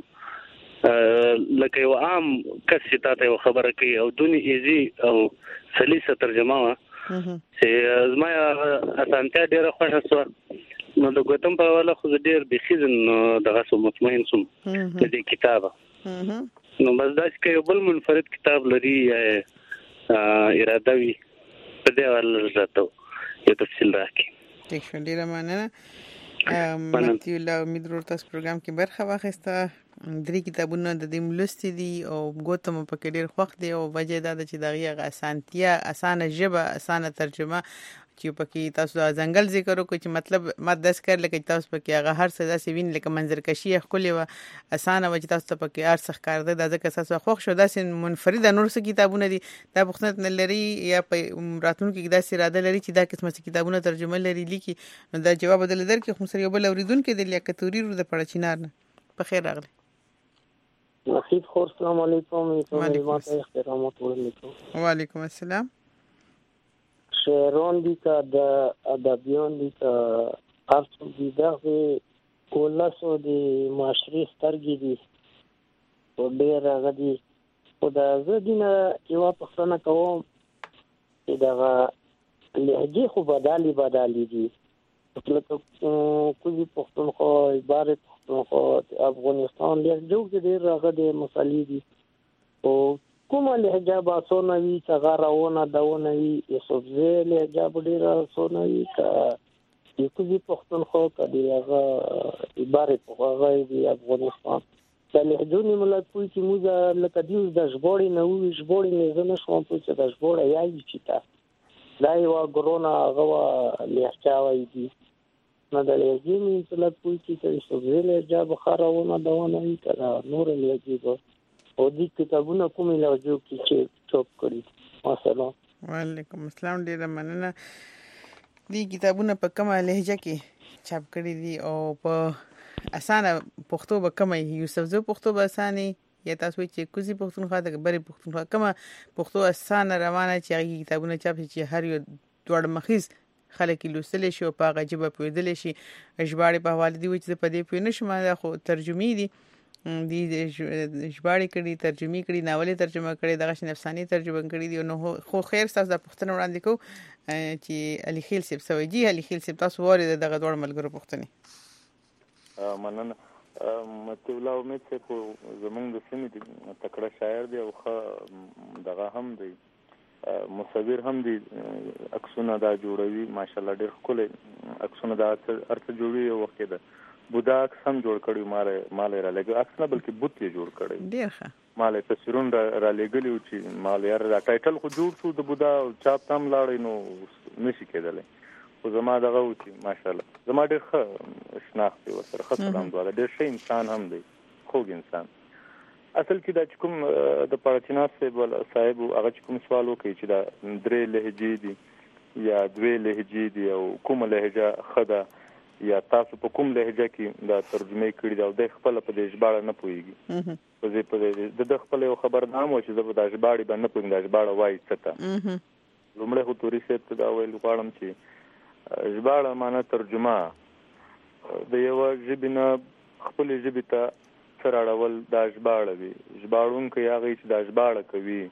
لکه یو عام کس چې تاسو یو خبره کوي او دونی ایزي او سلیسه ترجمه وا چې زما اسانتیا ډیره خوښه شو نو د ګوتم په حواله خو ډیر بخیزن دغه سو مطمئن سوم د دې کتابه نو بس دا چې یو بل منفرد کتاب لري اراده وي په دې حواله راته یو تفصیل راکړي. ټیک شو ډیره مننه متي الله امید ورو تاسو پروګرام کې برخه واخیسته درې کتابونه د دې ملستي دي او ګوتم په کې ډېر خوښ دی او وجه دا چې دغه اسانتیا اسانه ژبه اسانه ترجمه چې پکې تاسو د ځنګل ذکر وکړو چې مطلب ما داس کړ لکه تاسو پکې هغه هر څه داسې وین لکه منظرکشي خولي و اسانه و چې تاسو پکې هر څه ښکار ده ځکه تاسو خوښ شو داسې منفرد نور څه کتابونه دي دا پښتنه نه لري یا په راتلونکو کې داسې اراده لري چې دا قسمه کتابونه ترجمه لري لیکي نو دا جواب بدل درکې خو سره یو بل اوریدونکو د لیاقتوري رو د پړچینار نه په خیر راغلی. نصیب خور السلام علیکم وعلیکم ته احترامات وعلیکم وعلیکم السلام. شعران دي که د ادبیان دي که هر څوک دي دغه ولسو د معاشري سترګې دي او ډېر هغه دي خو د زه دي نه یوه پوښتنه کوم چې دغه لهجې خو بدالي بدالي دي لکه کوزي پښتونخوا عبارت پښتونخوا افغانستان لهجو کې ډېر هغه د مسالې دي او کومه لهجه به سونه وي څنګه راونه داونه وي یوسفزي لهجه به ډېره سونه وي که د کوزي پښتونخوا که د هغه عبارت هغه د افغانستان د لهجو نیمه کوي چې موږ لکه دي اوس د ژباړې نه وي ژباړې نه زه نه شوم پوه چې د ژباړه یایي چې ته دا یوه ګرونه هغه لهجه وایي دي نو د لهجې مې مثلا کوي چې د یوسفزي لهجه به ښه راونه داونه وي که د نورې لهجې به او دې کتابونه کومې لهجو کې چې چاپ کړي مثلا. وعلیکم السلام. ډېره مننه. دې کتابونه په کومه لهجه کې چاپ کړي دي او په اسانه پښتو به کومه یوسفزي پښتو به اسانه یا تاسو چې کوزي پښتونخوا د بری پښتونخوا کومه پښتو اسانه روانه چې هغه کتابونه چاپ چې هر یو دوړ مخیز خلک لوستل شي او په هغه جبه پوهېدل شي. ژباړې په حواله دي چې په دې پوه نه شم دا خو ترجمې دي دي ژباړې کړي ترجمې کړي ناولې ترجمه کړي دغه شین افسانې ترجمه کړي دي نو خو خیر تاسو د پښتنو وړاندې کو چې علي خیل صاحب سوي علي خیل صاحب تاسو واره دغه ډول ملګرو پښتني مننه مته الله امید چې زمونږ د سیمې د تکړه شاعر دی او ښه دغه هم دی مصور هم دي عکسونه دا جوړوي ماشاءالله ډېر ښکلي عکسونه دا ارته جوړوي او وخت ده بودا عکس هم جوړ کړی مال مال را لګي عکس نه بلکې بوت یې جوړ کړی ډېر ښه مال تصویرون را لګلی او چې مال یې را ټایټل خو جوړ شو د بودا چاپ تام لاړې نو نشي کېدلی خو زما دغه و چې ماشاءالله زما ډېر ښه شناخت دی ورسره ښه سلام دواله ډېر ښه انسان هم دی خوږ انسان. اصل کې دا چې کوم د پارچیناس صاحب هغه چې کوم سوال وکړي چې دا درې لهجې دي یا دوه لهجې دي او کومه لهجه ښه ده یا تاسو په کوم لهجه کې دا ترجمه کړې ده او د خپل په دې ژباړه نه پوهیږي په دې په دې د خپل یو خبردام و چې د ژباړې باندې پوهیږي د ژباړه وایي څه ته لومړی خو توري سیب ته دا ویل غواړم چې ژباړه معنی ترجمه د یو ژبې نه خپل ژبې ته سره اړول دا ژباړه وي ژباړونکی هغه چې دا ژباړه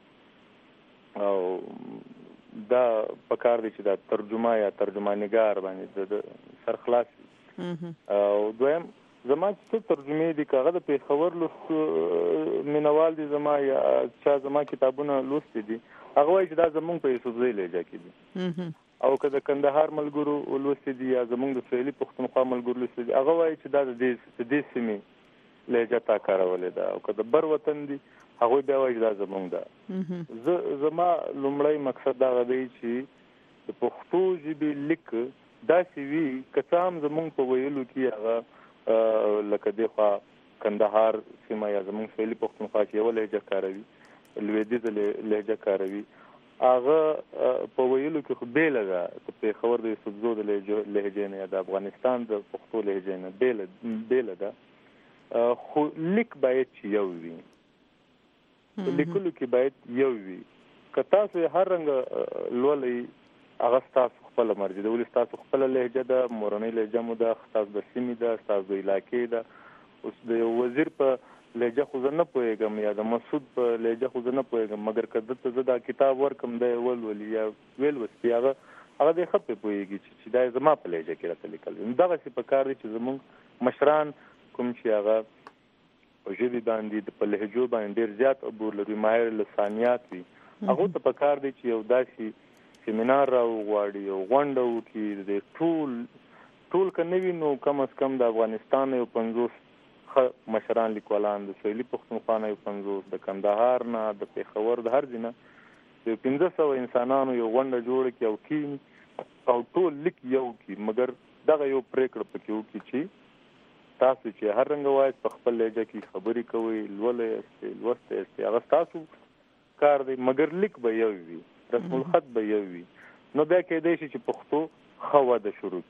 کوي او دا پکار دی چې دا ترجمه یا ترجمانګار باندې د سرخلاص او دویم زما چې ترجمه دي کاغه د پیښور لوست مینوال دي زما یا چې زما کتابونه لوست دي هغه وایي چې دا زمونږ په یوسفزي لهجه کې دي او که د کندهار ملګرو لوست دي یا زمونږ د سویلي پښتونخوا ملګرو لوست دي هغه وایي چې دا د دې سیمې لهجه تا کارولې ده او که د بر وطن دي هغه بیا وایي دا زمونږ ده. زه زما لومړی مقصد دا دی چې د پښتو ژبې لیک داسې وي که څه هم زمونږ په ویلو کې هغه لکه دی خوا کندهار سیمه یا زمونږ سویلي پښتونخوا چې یوه لهجه کاروي لویدیځه لهجه کاروي هغه په ویلو کې خو بیله ده د پیښور د یوسفزو د لهجې نه یا د افغانستان د پښتو لهجې نه بیله ده خو لیک باید چې یو وي لیکلو کې باید یو وي که تاسو هر رنګ لولئ هغه ستاسو خپل مرجع ده ولې ستاسو خپل لهجه ده مورنۍ لهجه مو ده ستاسو د سیمې ده ستاسو د علاقې ده اوس د یو وزیر په لهجه خو زه نه پوهېږم یا د مسعود په لهجه خو زه نه پوهېږم مګر که دته زه دا کتاب ورکم دی ولولي یا ویلوستی هغه هغه دی ښه پرې پوهېږي چې دا زما په لهجه کې راته لیکل وي دغسې په کار دی چې زموږ مشران کوم چې هغه په ژبې باندې په لهجو باندې ډېر زیات عبور لري ماهر لسانیات وي هغو ته په کار دی چې یو داسې سیمینار راوغواړي یو غونډه وکړي د ټول ټول که نه وي نو کم از کم د افغانستان یو پنځوس ښه مشران لیکوالان د سویلي پښتونخوا نه یو پنځوس د کندهار نه د پیښور د هر ځای نه د پنځه سوه انسانانو یو غونډه جوړه کړي او کښېني او ټول لیک یو کړي مګر دغه یو پرېکړه پکې وکړي چې تاسو چې هر رنګه وایئ په خپل لهجه کې خبرې کوئ لولئ یاستئ لوستی یاستئ هغه ستاسو کار دی مګر لیک به یو وي رسم الخط به یو وي نو بیا کېدای شي چې پښتو ښه وده شروع کړي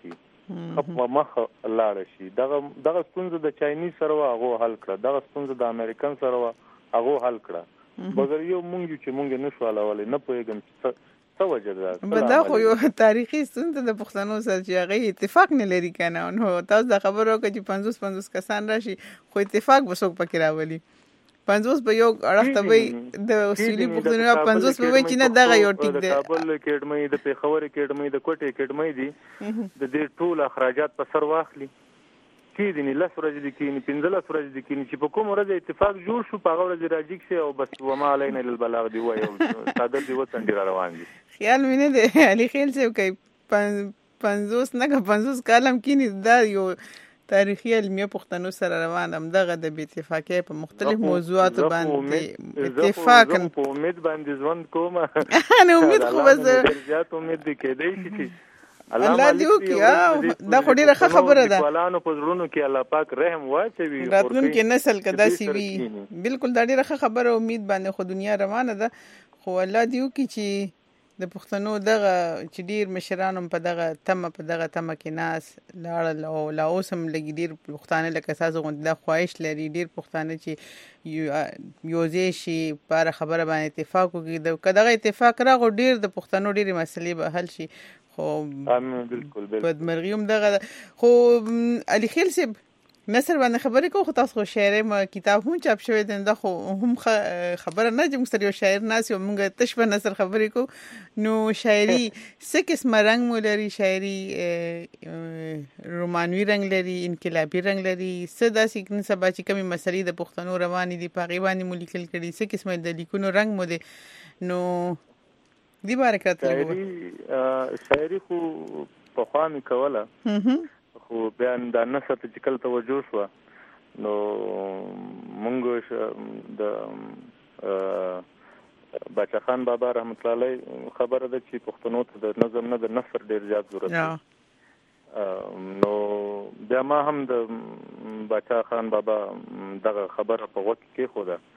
خپ مخ لاړ شي. دغه دغه ستونزه د چایني سره هغه حل کړه، دغه ستونزه د امریکن سره هغه حل کړه، مګر یو مونږ چې مونږ نه شو حلولای، نه پوهېږم چې څه وجه ده. به دا خو یو تاریخي ستونزه د پښتنو سره چې هغه اتفاق نه لري کنه. نو تاسو دا خبرو کوي چې پنځوس پنځوس کسان راشي خو اتفاق به څوک پکې راولي. پنځوس به یو اړه ته وي د اصولي پښتنو پنځوس به وي چې نه دغه یو ټیک دی. د کابل اکیډمي، د پیښور اکیډمي، د کوټې اکیډمي دي د دې ټول اخراجات په سر واخلي کې دي نه لس ورځې دي کې نه پنځلس ورځې دي کې چې په کوم ورځ اتفاق جوړ شو په هغه ورځ راځي کې او بس وما علينا الا البلاغ دی وایي صادر دی وطن ډیر روان دي. خیال مینه دی علي خیل څه کوي پنځوس نه پنځوس کالم کې دا یو تاریخي علمي پښتنو سره روان هم دغه د بې اتفاقۍ په مختلف موضوعاتو باندې اتفاق په امید باندې ژوند کوم. نه امید خو بس زیات امید دي کېدای شي الله دې وکړي. دا خو ډیره ښه خبره ده. ولانو په زړونو کې الله پاک رحم واچوي، راتلونکي نسل کدا سی وي. بالکل دا ډیره ښه خبره، امید باندې خو دنیا روانه ده. خو الله دې وکړي چې د پښتنو دغه چې ډیر مشران په دغه تمه په دغه تمه کې ناس لاړل او لا اوس هم لګي ډیر پښتانه لکه تاسو غوندې د خواهش لري ډیر پښتانه چې یوځای شي پر خبره باندې اتفاق وکړي. د کداغه اتفاق راغو ډیر د پښتنو ډیر مسلې به حل شي. خو بالکل بالکل بدمرغیوم دغه خو علي خیل صاحب نصر باندې خبرې کو. خو تاسو خو شاعر ما کتاب هم چاپ شوی دی، دا خو هم خبره نه چې موږ سره یو شاعر ناس یو موږ تش په نصر خبرې کو. نو شاعري څه قسمه رنگ مو لري؟ شاعري رومانوي رنگ لري، انقلابي رنگ لري، څه داسې کین سبا چې کومې مسلې د پښتنو روانې دي په غیبه باندې مو لیکل کړي، څه قسمه د لیکونو رنگ مو دي؟ نو دی باره کړه شاعري خو په خوا می کوله، خو بیان د نثر ته چې کله توجه شو نو مونږ د بچا خان بابا رحمت الله علیه خبره ده چې پښتنو ته د نظم نه د نثر ډیر زیات ضرورت دی. نو بیا ما هم د بچا خان بابا دغه خبره په وخت کې خو ده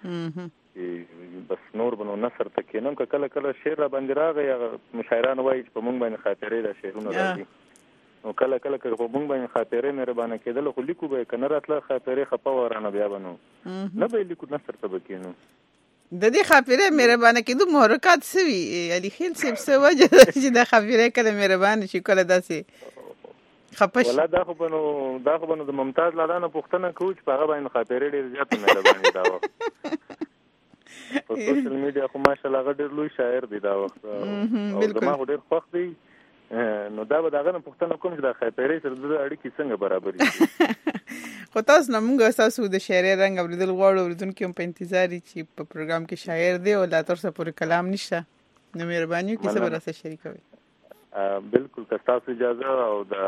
چې بس نور بنو نثر ته کینم که کله کله شعر را باندې راغی هغه مشاعران وایي چې په مونږ باندې خاطرې د شعرونو راځي. نو کله کله که په مونږ باندې خاطرې مهربانه کېدل خو لیکو به کنه راتله خاطرې خپه ورانه بیا بنو نه به لیکو نثر ته بکینو. د دې خاطرې مهربانه کېدو محرکات سوي علي خیل صاحب څه وجه چې د خاطرې کله مهربانه شي کله داسې خپش ولا دا خو بنو دا خو بنو د ممتاز لالانه پښتنه کوچ په هغه باندې خاطرې ډېر زیات مهرباني دا وخت په سوشل میډیا خو ماشاءالله هغه ډېر لوی شاعر دی دا وخت او زما ډېر خوښ دی. نو دا به داغه پښتنه کوم چې د خاطرې سره د اړیکې څنګه برابر دي. خو تاسو نه موږ تاسو د شاعري رنګ اوریدل غواړو، اوریدونکو په انتظار چې په پروګرام کې شاعر دی او لا تر څه پورې کلام نشته. نو مهرباني وکړئ چې سره سره شریکوي. بالکل که تاسو اجازه او د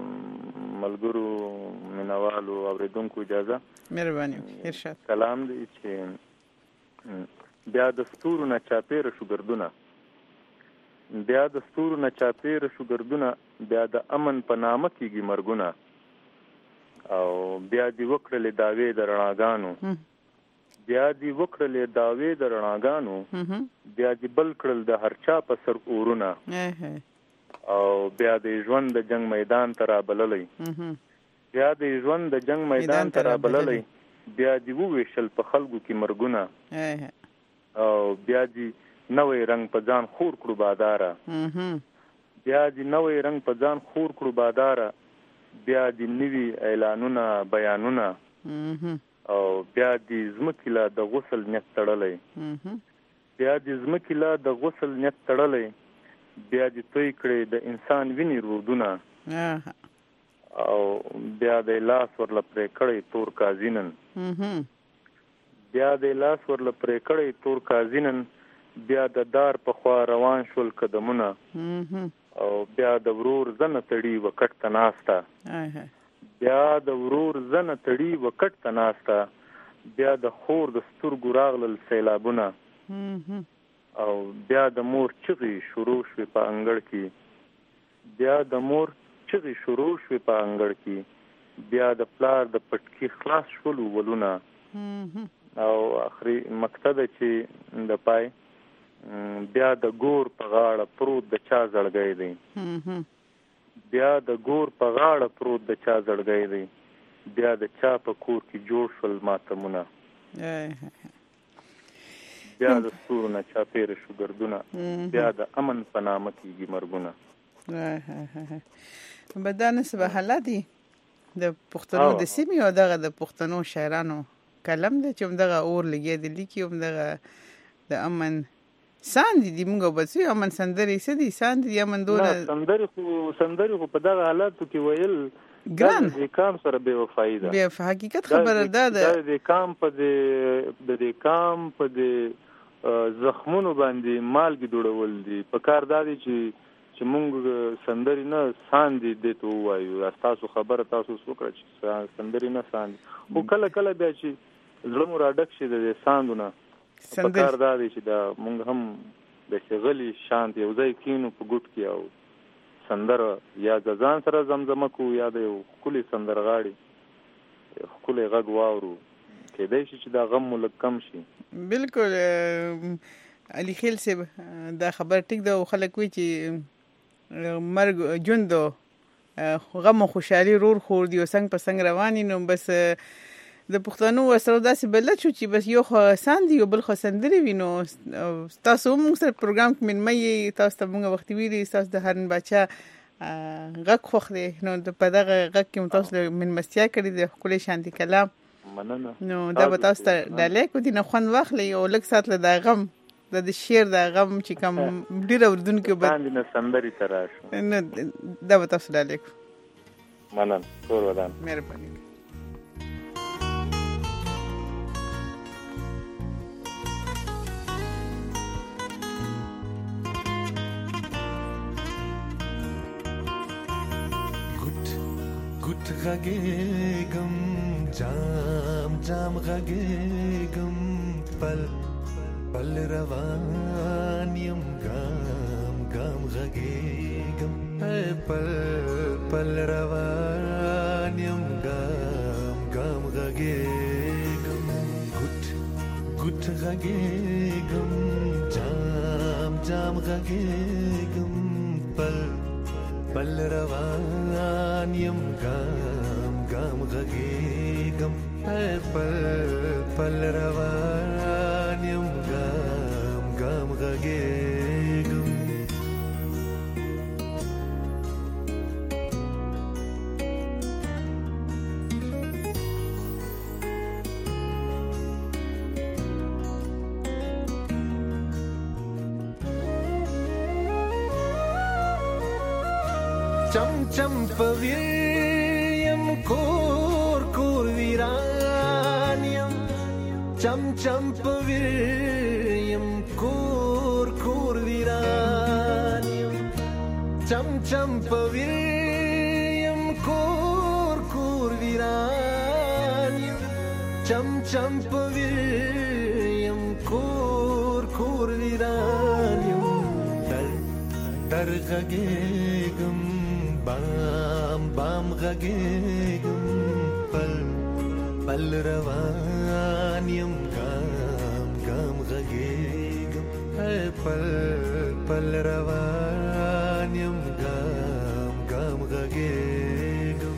ملګرو مینوالو اوریدونکو اجازه مهرباني وکړئ. ارشاد کلام دی چې بیا د ستورو نه چاپېره شو ګردونه، بیا د ستورو نه چاپېره شو ګردونه، بیا د امن په نامه کېږي مرګونه، او بیا دې وکړلې دعوې د رڼاګانو، بیا دې وکړلې دعوې د رڼاګانو، بیا دې بل کړل د هر چا په سر اورونه، او بیا دې ژوند د جنگ میدان ته رابللی، بیا دې ژوند د جنگ میدان ته رابللی، بیا دې وویشل په خلکو کې مرګونه، او بیا دې نوې رنگ په ځان خور کړو باداره، بیا دې نوې رنگ په ځان خور کړو باداره، بیا دې نوي اعلانونه بیانونه، او بیا دې زمکې لا د غسل نیت تړلی، بیا دې زمکې لا د غسل نیت تړلی، بیا دې توی کړې د انسان ویني رودونه، او بیا دې لاس ورله پرې کړی تور کازینن، بیا دې لاس ورله پرې کړی تور کازینن، بیا د دار په خوا روان شول قدمونه، او بیا د ورور زنه تړي وکټ ته ناسته، بیا د ورور زنه تړي وکټ ته ناسته، بیا د خور د سترګو راغلل سیلابونه، او بیا د مور چغې شروع شوې په انګړ کې، بیا د مور چغې شروع شوې په انګړ کې، بیا د پلار د پټکي خلاص شول ولونه، او اخري مقصد چې د پای بیا د ګور په غاړه پروت د چا زړګی دی، بیا د ګور په غاړه پروت د چا زړګی دی، بیا د چا په کور کې جوړ شول ماتمونه، بیا د ستورو نه چاپېره شو ګردونه، بیا د امن په نامه کېږي مرګونه. به دا نسبه حاله دي د پښتنو د سیمې او دغه د پښتنو شاعرانو کلم دی چې همدغه اور لګیا دی لیکي همدغه د امن ساندې دي موږ به څه امن سندرې څه دي ساندې دي امن دونه سندرې خو سندرې خو په دغه حالاتو کې ویل ګران د کام سره بې وفایي ده. بې حقیقت خبره ده د کام په د د کام په د زخمونو باندې مالګې دوړول دي. په کار دا دی چې چې موږ سندرې نه ساندې دې ته ووایو، تاسو خبره تاسو وکړه چې سندرې نه ساندې، خو کله کله بیا چې زړه مو راډک شي د ساندو نه په کار دا دی چې دا موږ هم د غلي شانت یو ځای کینو په ګوټ کې او سندره یا د ځان سره زمزمه کو یا د یو ښکلي سندرغاړي ښکلی غږ واورو، کېدای شي چې دا غم مو لږ کم شي. بالکل علي خیل صاحب دا خبر ټیک ده او خلک وایي چې مرګ ژوند غم او خوشحالي رور خور دی او څنګه په څنګه رواني نو بس د پښتنو وسره داسې بلد شو چې بس یو خو ساندي او بل خو سندري وینو. تاسو موږ سره پروګرام کې من مې تاسو ته موږ وخت ویلي تاسو د هرن بچا غږ خوخ دی نو په دغه غږ کې تاسو من مستیا کړی د خپل شانتي کلام مننه. نو دا به تاسو ته ډالې کو دي نه خوان واخلې او لږ سات له دا غم د شعر دا غم چې کوم ډیر اوردونکو به باندې سندري تراشو نو دا به تاسو ډالې کو. مننه ټول ودان مهرباني. गुट गगेगम जाम जाम गगेगम पल पल रवानियम गाम गाम गगेगम पल पल रवानियम गाम गाम गगेगम गुट गुट गगेगम जाम जाम गगेगम पल पल रवानियम गाम गाम गगेगम पल पल रवानियम गाम गाम गगेगम चम चम पवीयम कोर कोर वीरानियम चम चम पवीयम कोर कोर वीरानियम चम चम पवीयम कोर कोर वीरानियम चम चम पवीयम कोर कोर वीरानियम दर दर गगेगम bam bam gagegum pal pal ravaniyam gam gam gagegum pal pal ravaniyam gam gam gagegum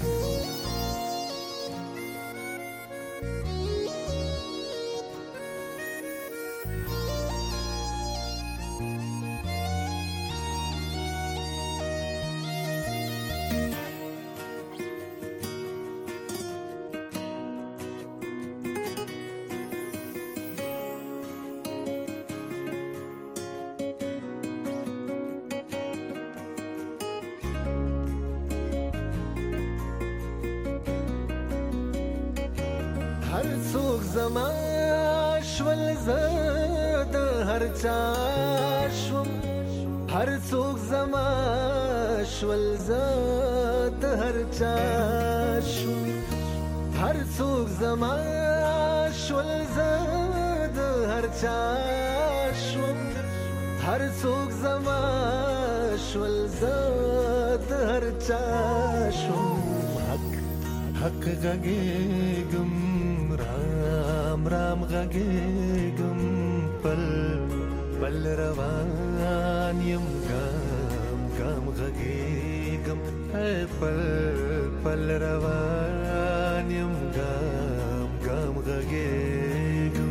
हर सोग जमा श्वल ज़द हर चाशम हर सोग जमा श्वल ज़द हर चाशम हर सोग जमा श्वल ज़द हर चाशम हर सोग जमा श्वल ज़द हर चाशम हक हक गगेगम राम राम गगेगम पल पल रवानियम गाम गाम गगेगम غږېږم پل پل روان یم ګام ګام غږېږم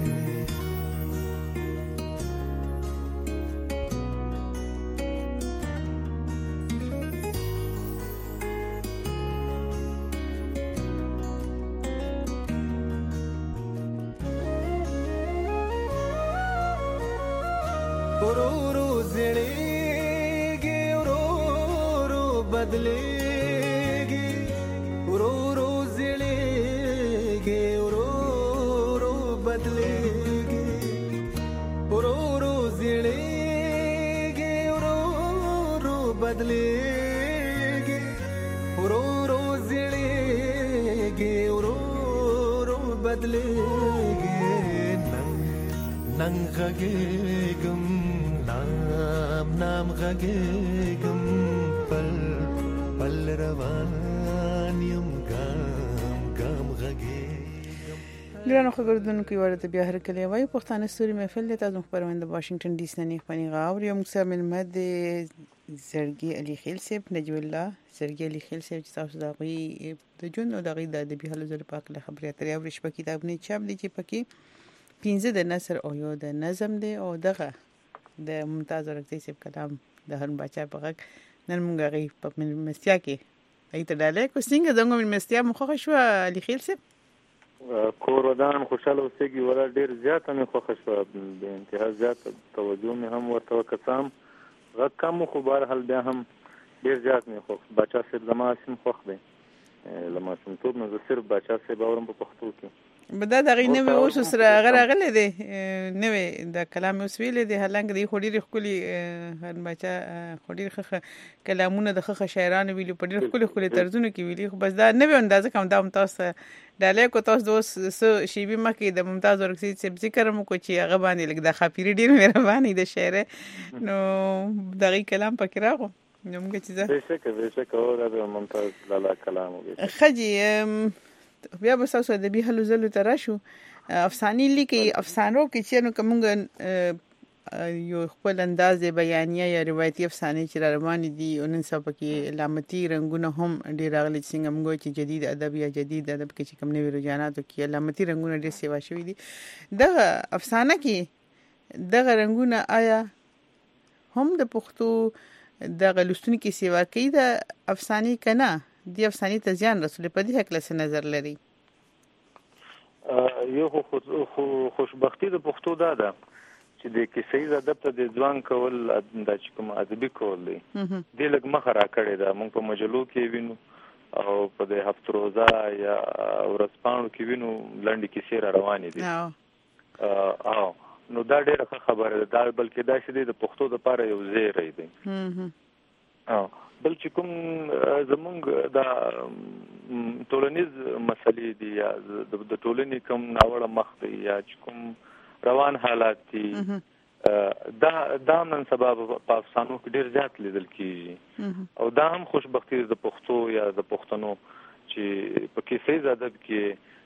ورو ورو زړېږي ورو ورو بدلېږي ورو ورو زړېږي ورو ورو بدلېږي ورو ورو زړېږي ورو ورو بدلېږي ورو ورو زړېږي ورو ورو بدلېږي نن غږېږم نام نام غږېږم پل پل روان یم ګام ګام غږېږم ګرانو خبردونکو ورته بیا هر کله وای پښتانه ستوري محفل د تاسو خبرونه د واشنگټن ډي سي نه خپنی غاور یو مکمل مد زرګي علي خیل صاحب نجو الله زرګي علي خیل صاحب چې تاسو دا غي د جون او د غي د ادبي حل زر پاک له خبرې اترې او رښتیا کتاب نه چاپ دي چې پکې پنځه د نثر او یو د نظم دی او دغه د ممتاز ورکزی صاحب کلام د هرن بچا په غږ نن مونږ غي په مستیا کې ایت ډاله کو څنګه دغه مستیا مخه شو علي خیل صاحب کور ودان خوشاله اوسېږي ولا ډیر زیات مې خوښ شو د انتها زیات توجه مې هم ورته وکړم غږ کم خو بهر حال بیا هم ډیر زیات مې خوښ بچا صاحب زما سم خوښ دی لما سم ټوب نو صرف بچا صاحب اورم په پښتو کې بدا دغه نه به اوس سره غرغله دي نه د کلام اوس ویل دي هلنګ دی خوري خولي هر بچا خوري خخه کلامونه د خخه شاعرانو ویلو په ډیر خولي خولي طرزونه کې ویلي خو بس دا نه به اندازه کوم دا متاسه ډاله کو تاسو دوس شی به مکه د ممتاز ورکسي چې ذکر مو کو چې هغه باندې لګ د خاپيري ډیر مهرباني د شاعر نو دغه کلام پکې راغو نو موږ چې زه بهشکه بهشکه او د ممتاز لالا کلام وګورئ خجی بیا به تاسو د به حلو زلو تراشو افسانې لیکي افسانو کې چې نو کومګ یو خپل انداز بیانیه یا روایتي افسانې چې روان دي او نن سبا کې علامتي رنگونه هم ډیر اغلي څنګه موږ چې جدید ادب یا جدید ادب کې چې کوم نوي رجحاناتو کې علامتي رنگونه ډیر سیوا شوي دي دغه افسانه کې دغه رنگونه آیا هم د پښتو دغه لستون کې سیوا کوي د افسانې کنه دی افسانې ته ځان رسول په دې حق له نظر لري یو خو خوشبختی د پښتو دا ده چې د کیسې ادب ته د ځوان کول د کوم ادبي کول دی د لګ مخه را کړی دا موږ په مجلو کې وینو او په د هفت روزه یا ورځپاڼو کې وینو لنډي کیسې را روانې دي او نو دا ډېره خبره ده دا بلکې دا چې د پښتو لپاره یو زیری دی او بل چې کوم زمونږ دا ټولنیز مسلې دي یا د ټولنې کوم ناوړه مخ دی یا چې کوم روان حالات دي دا دا نن سبا په افسانو کې ډیر زیات لیدل کیږي او دا هم خوشبختی د پښتو یا د پښتنو چې په کیسې ادب کې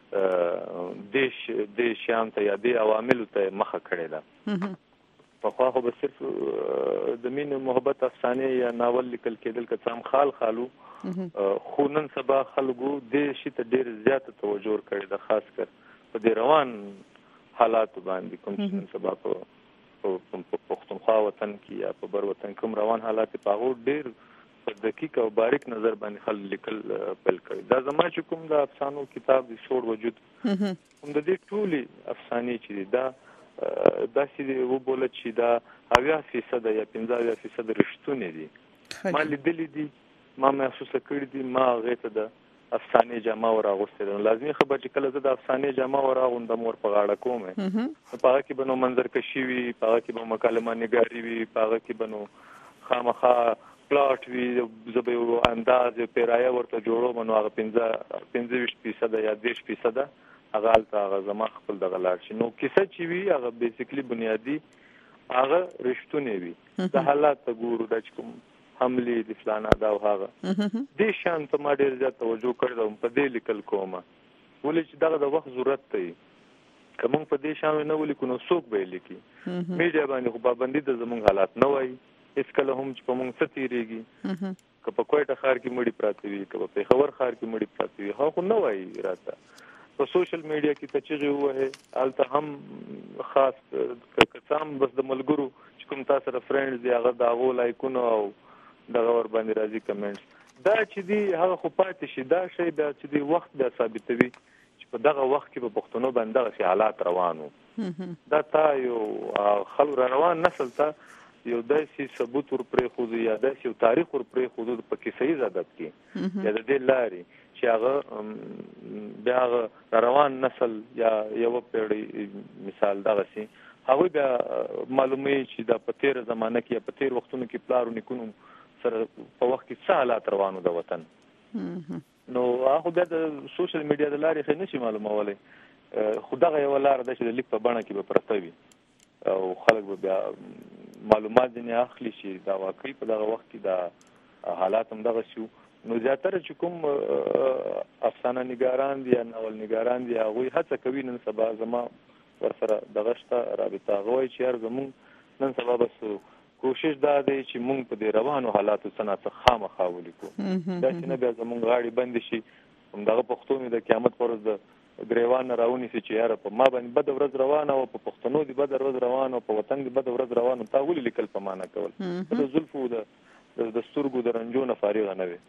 دیش دیش شام ته یا د عواملو ته مخه کړې ده په خو خو به صرف د مين محبت افسانه یا ناول لیکل کېدل که څام خال خالو خو نن سبا خلکو د شي ته ډیر زیات توجه کړي د خاص کر په د روان حالات باندې کوم چې نن سبا په پښتونخوا وطن کې یا په بر وطن کوم روان حالات په هغه ډیر په دقیق او باریک نظر باندې خل لیکل بل کړي دا زما چې کوم د افسانو کتاب د شور وجود هم د دې ټولي افسانې چې دا دا چې و بوله چې دا اویا فیصد یا پنځه فیصد رښتونه دي ما لیدلې دي ما محسوس کړی دي ما غیته د افسانې جامه وراغوستل لازمي خبر چې کله زه د افسانې جامه وراغوندم ور په غاړه کومه په هغه کې بنو منظر کشي وي په هغه کې به مکالمه نگاری وي په هغه کې بنو خامخا پلاټ وي زبې انداز پیرایا ورته جوړو منو هغه پنځه پنځه فیصد یا دېرش فیصد هغه الته هغه زما خپل دغه لاړ شي نو کیسه چې وی هغه بیسیکلی بنیادی هغه رښتونه وي د حالات ګورو د کوم حمله د فلانا دا هغه د شان ته ما ډیر زیات توجه کړم په دې لیکل کومه ولې چې دغه د وخت ضرورت دی کوم په دې شان نه ولې کو نو څوک به لیکي میډیا باندې خو پابندي د زمونږ حالات نه وای اس کله هم چې په مونږ ستیریږي که په کوټه ښار کې مړي پراته وي که په پېښور ښار کې مړي پراته وي هغه خو نه وایي راته په سوشل میډیا کې ته چغې ووهې هلته هم خاص که څه هم بس د ملګرو چې کوم تا سره فرینډز دي هغه د هغو لایکونه او دغه ورباندې راځي کمنټس دا چې دي هغه خو پاتې شي دا شی بیا چې دی وخت بیا ثابتوي چې په دغه وخت کې په پښتنو باندې دغسې حالات روان وو دا تا یو خلک را روان نسل ته یو داسې ثبوت ور پرېښودو یا داسې یو تاریخ ور پرېښودو په کیسه ییز ادب کې یا د دې لارې چې هغه بیا هغه را روان نسل یا یوه پیړۍ مثال دغسې هغوی بیا معلوموي چې دا په تېره زمانه کې یا په تېر وختونو کې پلارو نیکونو سره په وخت کې څه حالات روانو د وطن نو هغه بیا د سوشل میډیا د لارې ښه نشي معلومولی خو دغه یوه لاره ده چې د لیک په بڼه کې به پرته وي او خلک به بیا معلومات ځینې اخلي چې دا واقعي په دغه وخت کې دا حالات هم دغسې وو نو زیاتره چې کوم افسانه نګاران دي یا ناول نګاران دي هغوی هڅه کوي نن سبا زما ورسره دغه شته رابطه هغه وایي چې یار زمونږ نن سبا بس کوشش دا دی چې مونږ په دې روانو حالاتو څه نه څه خامخا ولیکو داسې نه بیا زمونږ غاړې بندې شي همدغه پښتو مې د قیامت په ورځ د ګریوان نه راونیسي چې یاره په ما باندې بده ورځ روانه وه په پښتنو دې بده ورځ روانه وه په وطن دې بده ورځ روانه تا ولې لیکل په معنا کول د زلفو د د سترګو د رنجو نه فارغه نه وي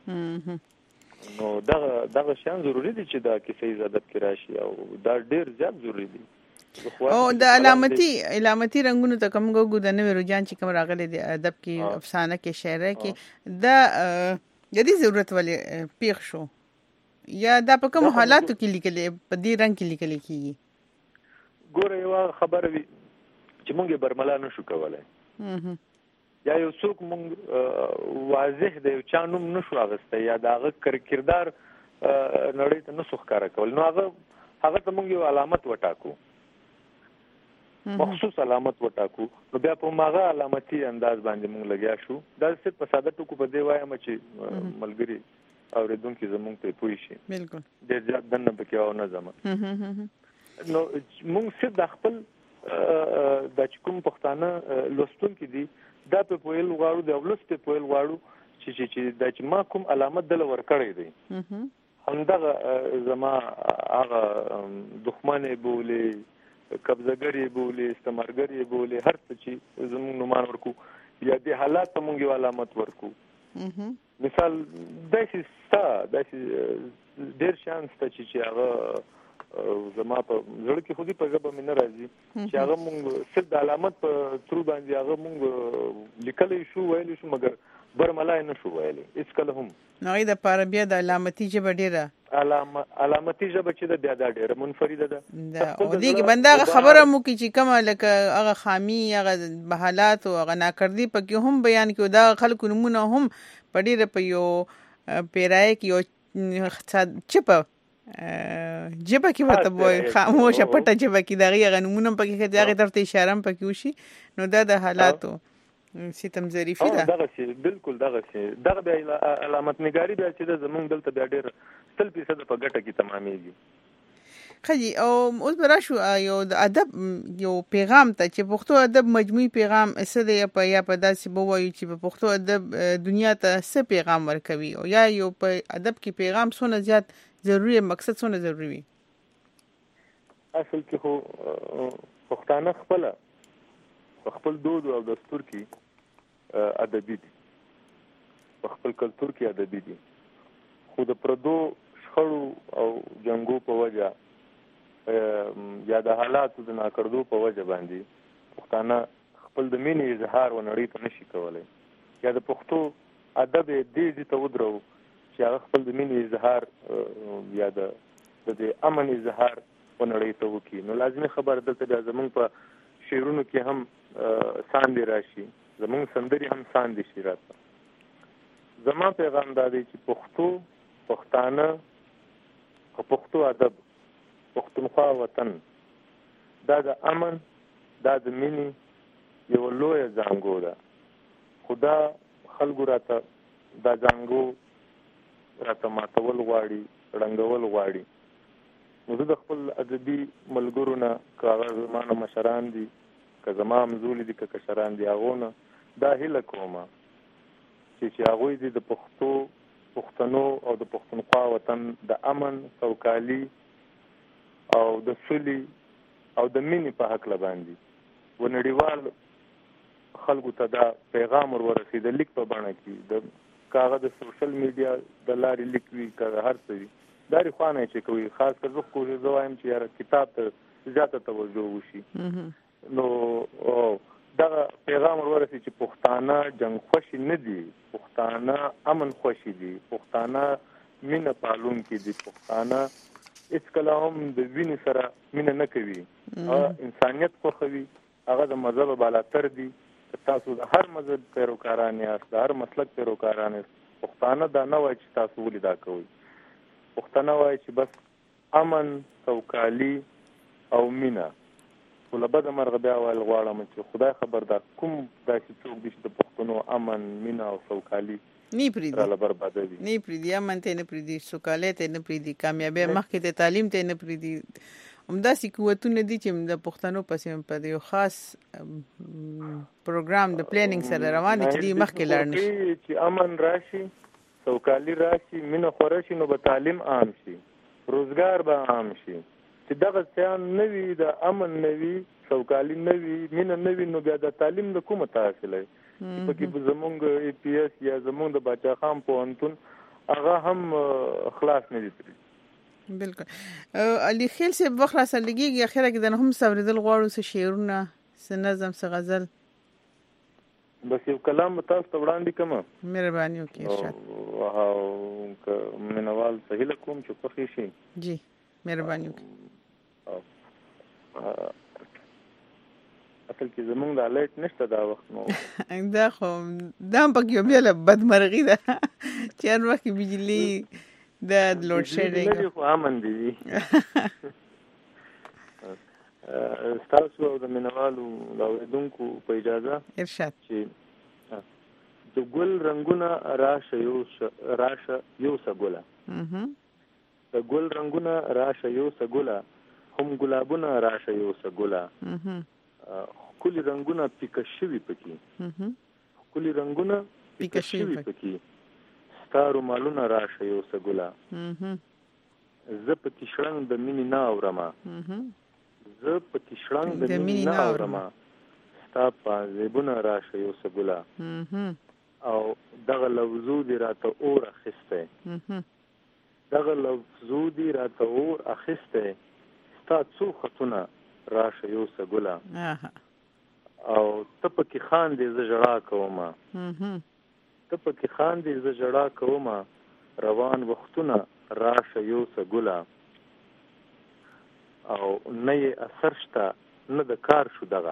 نو دغه دغه شیان ضروري دي چې دا کیسه ییز ادب کې راشي او دا ډېر زیات ضروري دي او د علامتي علامتي رنگونو ته کوم ګو د نوې رجحان چې کوم راغلي د ادب کې افسانه کې شاعرۍ کې دا د دې ضرورت ولې پیښ شو یا دا په کوم حالاتو کې لیکل په دې رنگ کې لیکل کیږي ګوره یو خبره وي چې مونږ برملا نشو کولای یا یو څوک مونږ واضح دی یو چا نوم نشو اغستی یا د هغه کردار نړۍ ته نسو ښکاره کول نو هغه هغه ته مونږ یو علامت وټاکو مخصوص علامت وټاکو نو بیا په هغه علامتي انداز باندې مونږ لګیا شو دا صرف په ساده ټکو په دې وایم چې ملګري اورېدونکي زمونږ ته پوه شي بالکل ډېر زیات دننه پکې او نه ځم نو مونږ صرف د خپل د چې کوم پښتانه لوستونکي دي دا په پوهیل غواړو د ولس په پوهیل غواړو چې چې دا چې ما کوم علامت دل ورکړی دی همدغه زما هغه دښمن بولي قبضګری بولي استعمارګری بولي هر څه چې زموږ نومان ورکو یا د حالات ته مونږ علامت ورکو مثال داسې ستا داسې ډېر شیان شته چې هغه زما په زړه کې خو دې په ژبه مې نه راځي چې هغه مونږ صرف د علامت په ترو باندې هغه مونږ لیکلی شو ویلی شو مګر برملای نه شو ویلی هېڅکله هم نو هغې دپاره بیا د علامتي ژبه ډېره علامتي ژبه چې ده بیا دا ډېره منفرده ده او دې کې بنده هغه خبره مو کې چې کومه لکه هغه خامي هغه حالات او هغه ناکردي پکې هم بیان کړو دا خلکو نومونه هم په ډېره په یو پیرایه کې یو چپه جبه کې ورته وایي خاموشه پټه جبه کې دغه هغه نومونه پکې کې هغه طرف ته اشاره هم پکې وشي نو دا د حالاتو ستم ظریفي ده دغه بالکل دغه دغه بیا علامت نګاري بیا چې زمونږ دلته بیا ډېر سل فیصد په ګټه کې تمامېږي خجی او اوس به راشو یو د ادب یو پیغام ته چې پښتو ادب مجموعي پیغام څه دی په یا په داسې به وایو چې په پښتو ادب دنیا ته څه پیغام ورکوي او یا یو په ادب کې پیغام څونه زیات ضروري مقصد څونه ضروري وي اصل کې خو پښتانه خپل خپل دود او دستور کې ادبي دي په خپل کلتور کې ادبي دي خو د پردو شخړو او جنگو په وجه یا د حالاتو د ناکردو په وجه باندې پښتانه خپل د مینې اظهار و نړۍ ته نشي کولی یا د پښتو ادب یې دې دې ته ودرو چې هغه خپل د مینې اظهار یا د د امن اظهار و نړۍ ته وکړي نو لازمي خبره دلته بیا زمونږ په شعرونو کې هم ساندې راشي زمونږ سندرې هم ساندې شي راته زما پیغام دا دی چې پښتو پښتانه او پښتو ادب پښتونخوا وطن دا د امن دا د مینې یو لویه ځانګو ده خو دا خلکو راته دا ځانګو راته ماتول غواړي ړنګول غواړي نو زه د خپل ادبي ملګرو نه که هغه زما نه مشران دي که زما همزولي دي که کشران دي هغو نه دا هیله کومه چې هغه د پښتو پښتنو او د پښتونخوا وطن د امن سوکالي او د سولي او د مینې په حق لباندې و نړیوال خلکو ته دا پیغام ورسید لیک په بڼه کې د کاغذ د سوشل میډیا د لارې لیک وی کړه هر څه دا لري خوانه چې کوي خاص کر زه کوم زوایم چې یاره کتاب ته زیاته توجه وشي نو دا پیغام ورسید چې پښتانه جنگ خوشي نه دي پښتانه امن خوشي دي پښتانه مینه پالون کې دي پښتانه هیڅ کله هم د وینې سره مینه نه کوي انسانیت خوښوي هغه د مذهب بالاتر دي تاسو د هر مذهب پیروکاران یاست د هر مسلک پیروکاران یاست پښتانه دا نه وایي چې تاسو ولې دا کوئ پښتانه وایي چې بس امن سوکالي او مینه ولبد مرغ بیا ویل غواړم چې خدای خبردار کوم داسې څوک دي چې د پښتنو امن مینه او سوکالي نه پریدي را بربادوي نه پریدي امن ته نه پریدي سوکالي ته نه پریدي کامیابی مخکې ته تعلیم ته نه پریدي همداسې قوتونه دي چې د پښتنو پسې په یو خاص پروګرام د پلانینګ سره روان دي چې مخکې لاړ نشي چې امن راشي سوکالي راشي مینه خورشي نو به تعلیم عام شي روزګار به عام شي چې دغه څیان نوي د امن نوي سوکالي نوي مینه نوي نو بیا د تعلیم د کومه تحصیل وي پکې زمونږ ای پی ایس یا زمونږ د باچا خان پوهنتون هغه هم خلاص نه دي بالکل علي خیل سے بخرا سلګي اخره کې د هم سوریدل غواړو څه شعرونه څه نظم څه غزل بس یو کلام تاسو ته وړاندې کوم مهرباني وکړئ ارشاد او منوال صحیح لکوم چې پخې شي جی مهرباني وکړئ اصل کې زمونږ د لایټ نشته دا وخت نو دا خو دا پکې یو بل بدمرغي ده چې هر وخت بجلی د لوډ شیډینګ خو امن دي تاسو د منوالو د اوریدونکو په اجازه ارشاد چې د ګل رنگونه راشه یو راشه یو سګولا د ګل رنگونه راشه یو سګولا هم ګلابونه راشه یو سګولا کلی رنگونه پیکشوي پکې کلی رنگونه پیکشوي پکې ستارو مالونه راشه یو سګولا زه پکې شړنګ د مینې نه اورما زه پکې شړنګ د مینې نه اورما ستا په زیبونه راشه یو سګولا او دغه لفظو دی راته اور اخیسته دغه لفظو دی راته اور اخیسته ستا څو خطونه راشه یو سګولا او ته پکې خاندې زه ژړا کومه ته پکې خاندې زه ژړا کومه روان وختونه راشه یو سګولا او نه یې اثر شته نه د کار شو دغه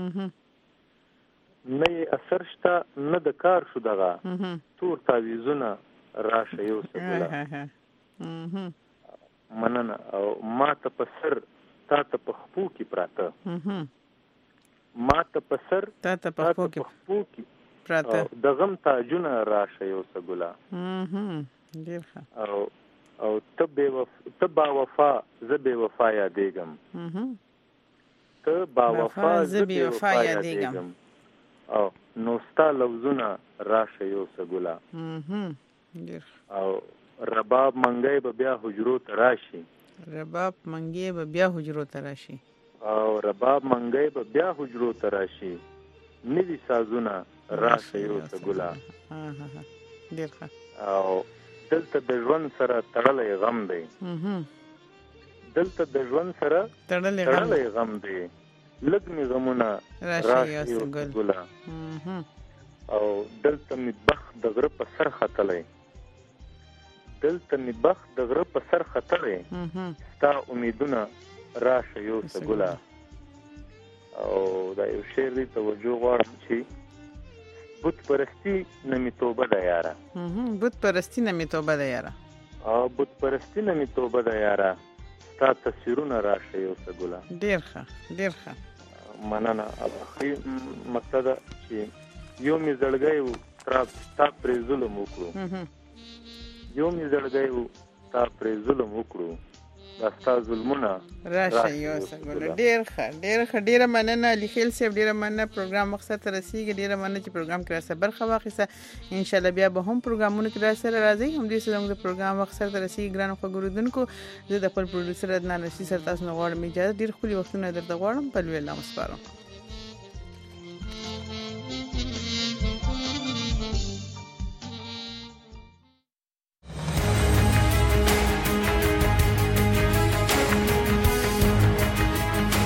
نه یې اثر شته نه د کار شو دغه تور تعویذونه راشه یو سګولا مننه او ما ته په سر تا ته په خپو کې پراته ما ته په سر تا ته په خپو کې پراته د غم تاجونه راشه یو سګولا ډیر ښه او او ته به وف ته با وفا زه به وفا یادېږم ته با وفا زه به وفا یادېږم او نو ستا لفظونه راشه یو سګولا ډیر او رباب منګي به بیا حجرو ته راشي رباب منګي به بیا حجرو ته راشي او رباب منګي به بیا حجرو ته راشي نوی سازونه راشه یو سګولا ډیر ښه او دلته د ژوند سره تړلې غم دی دلته د ژوند سره تړلې غم دی لږ می غمونه راشه یو سګولا او دلته می بخت د غره په سر خطلې دلته می بخت د غره په سر خطلې ستا امیدونه راشه یو سګولا او دا یو شعر دی توجه غواړم چې بت پرستی نمی توبه ده یاره بت پرستی نمی توبه ده یاره او بت پرستی نمی توبه ده یاره ستا تصویرونه راشه یو سګولا ډیر ښه ډیر ښه مننه اخري مقصد چې یو می زړګی تر تا پر ظلم وکړو یو می زړګی تا پر ظلم وکړو راستا ظلمونه راشه یو سګول ډیر ښه ډیر ښه ډیره مننه لیکل سیب ډیره مننه پروګرام مقصد ته رسیدي ډیره مننه چې پروګرام کې راځه برخه واخیسه ان شاء الله بیا به هم پروګرامونه کې راځي راځي هم دې څنګه د پروګرام مقصد ته رسیدي ګران خو ګورودونکو زه د خپل پروډوسر عدنان رشید سره تاسو نه غواړم اجازه ډیر خولي وختونه درته غواړم په لوی الله مسپارم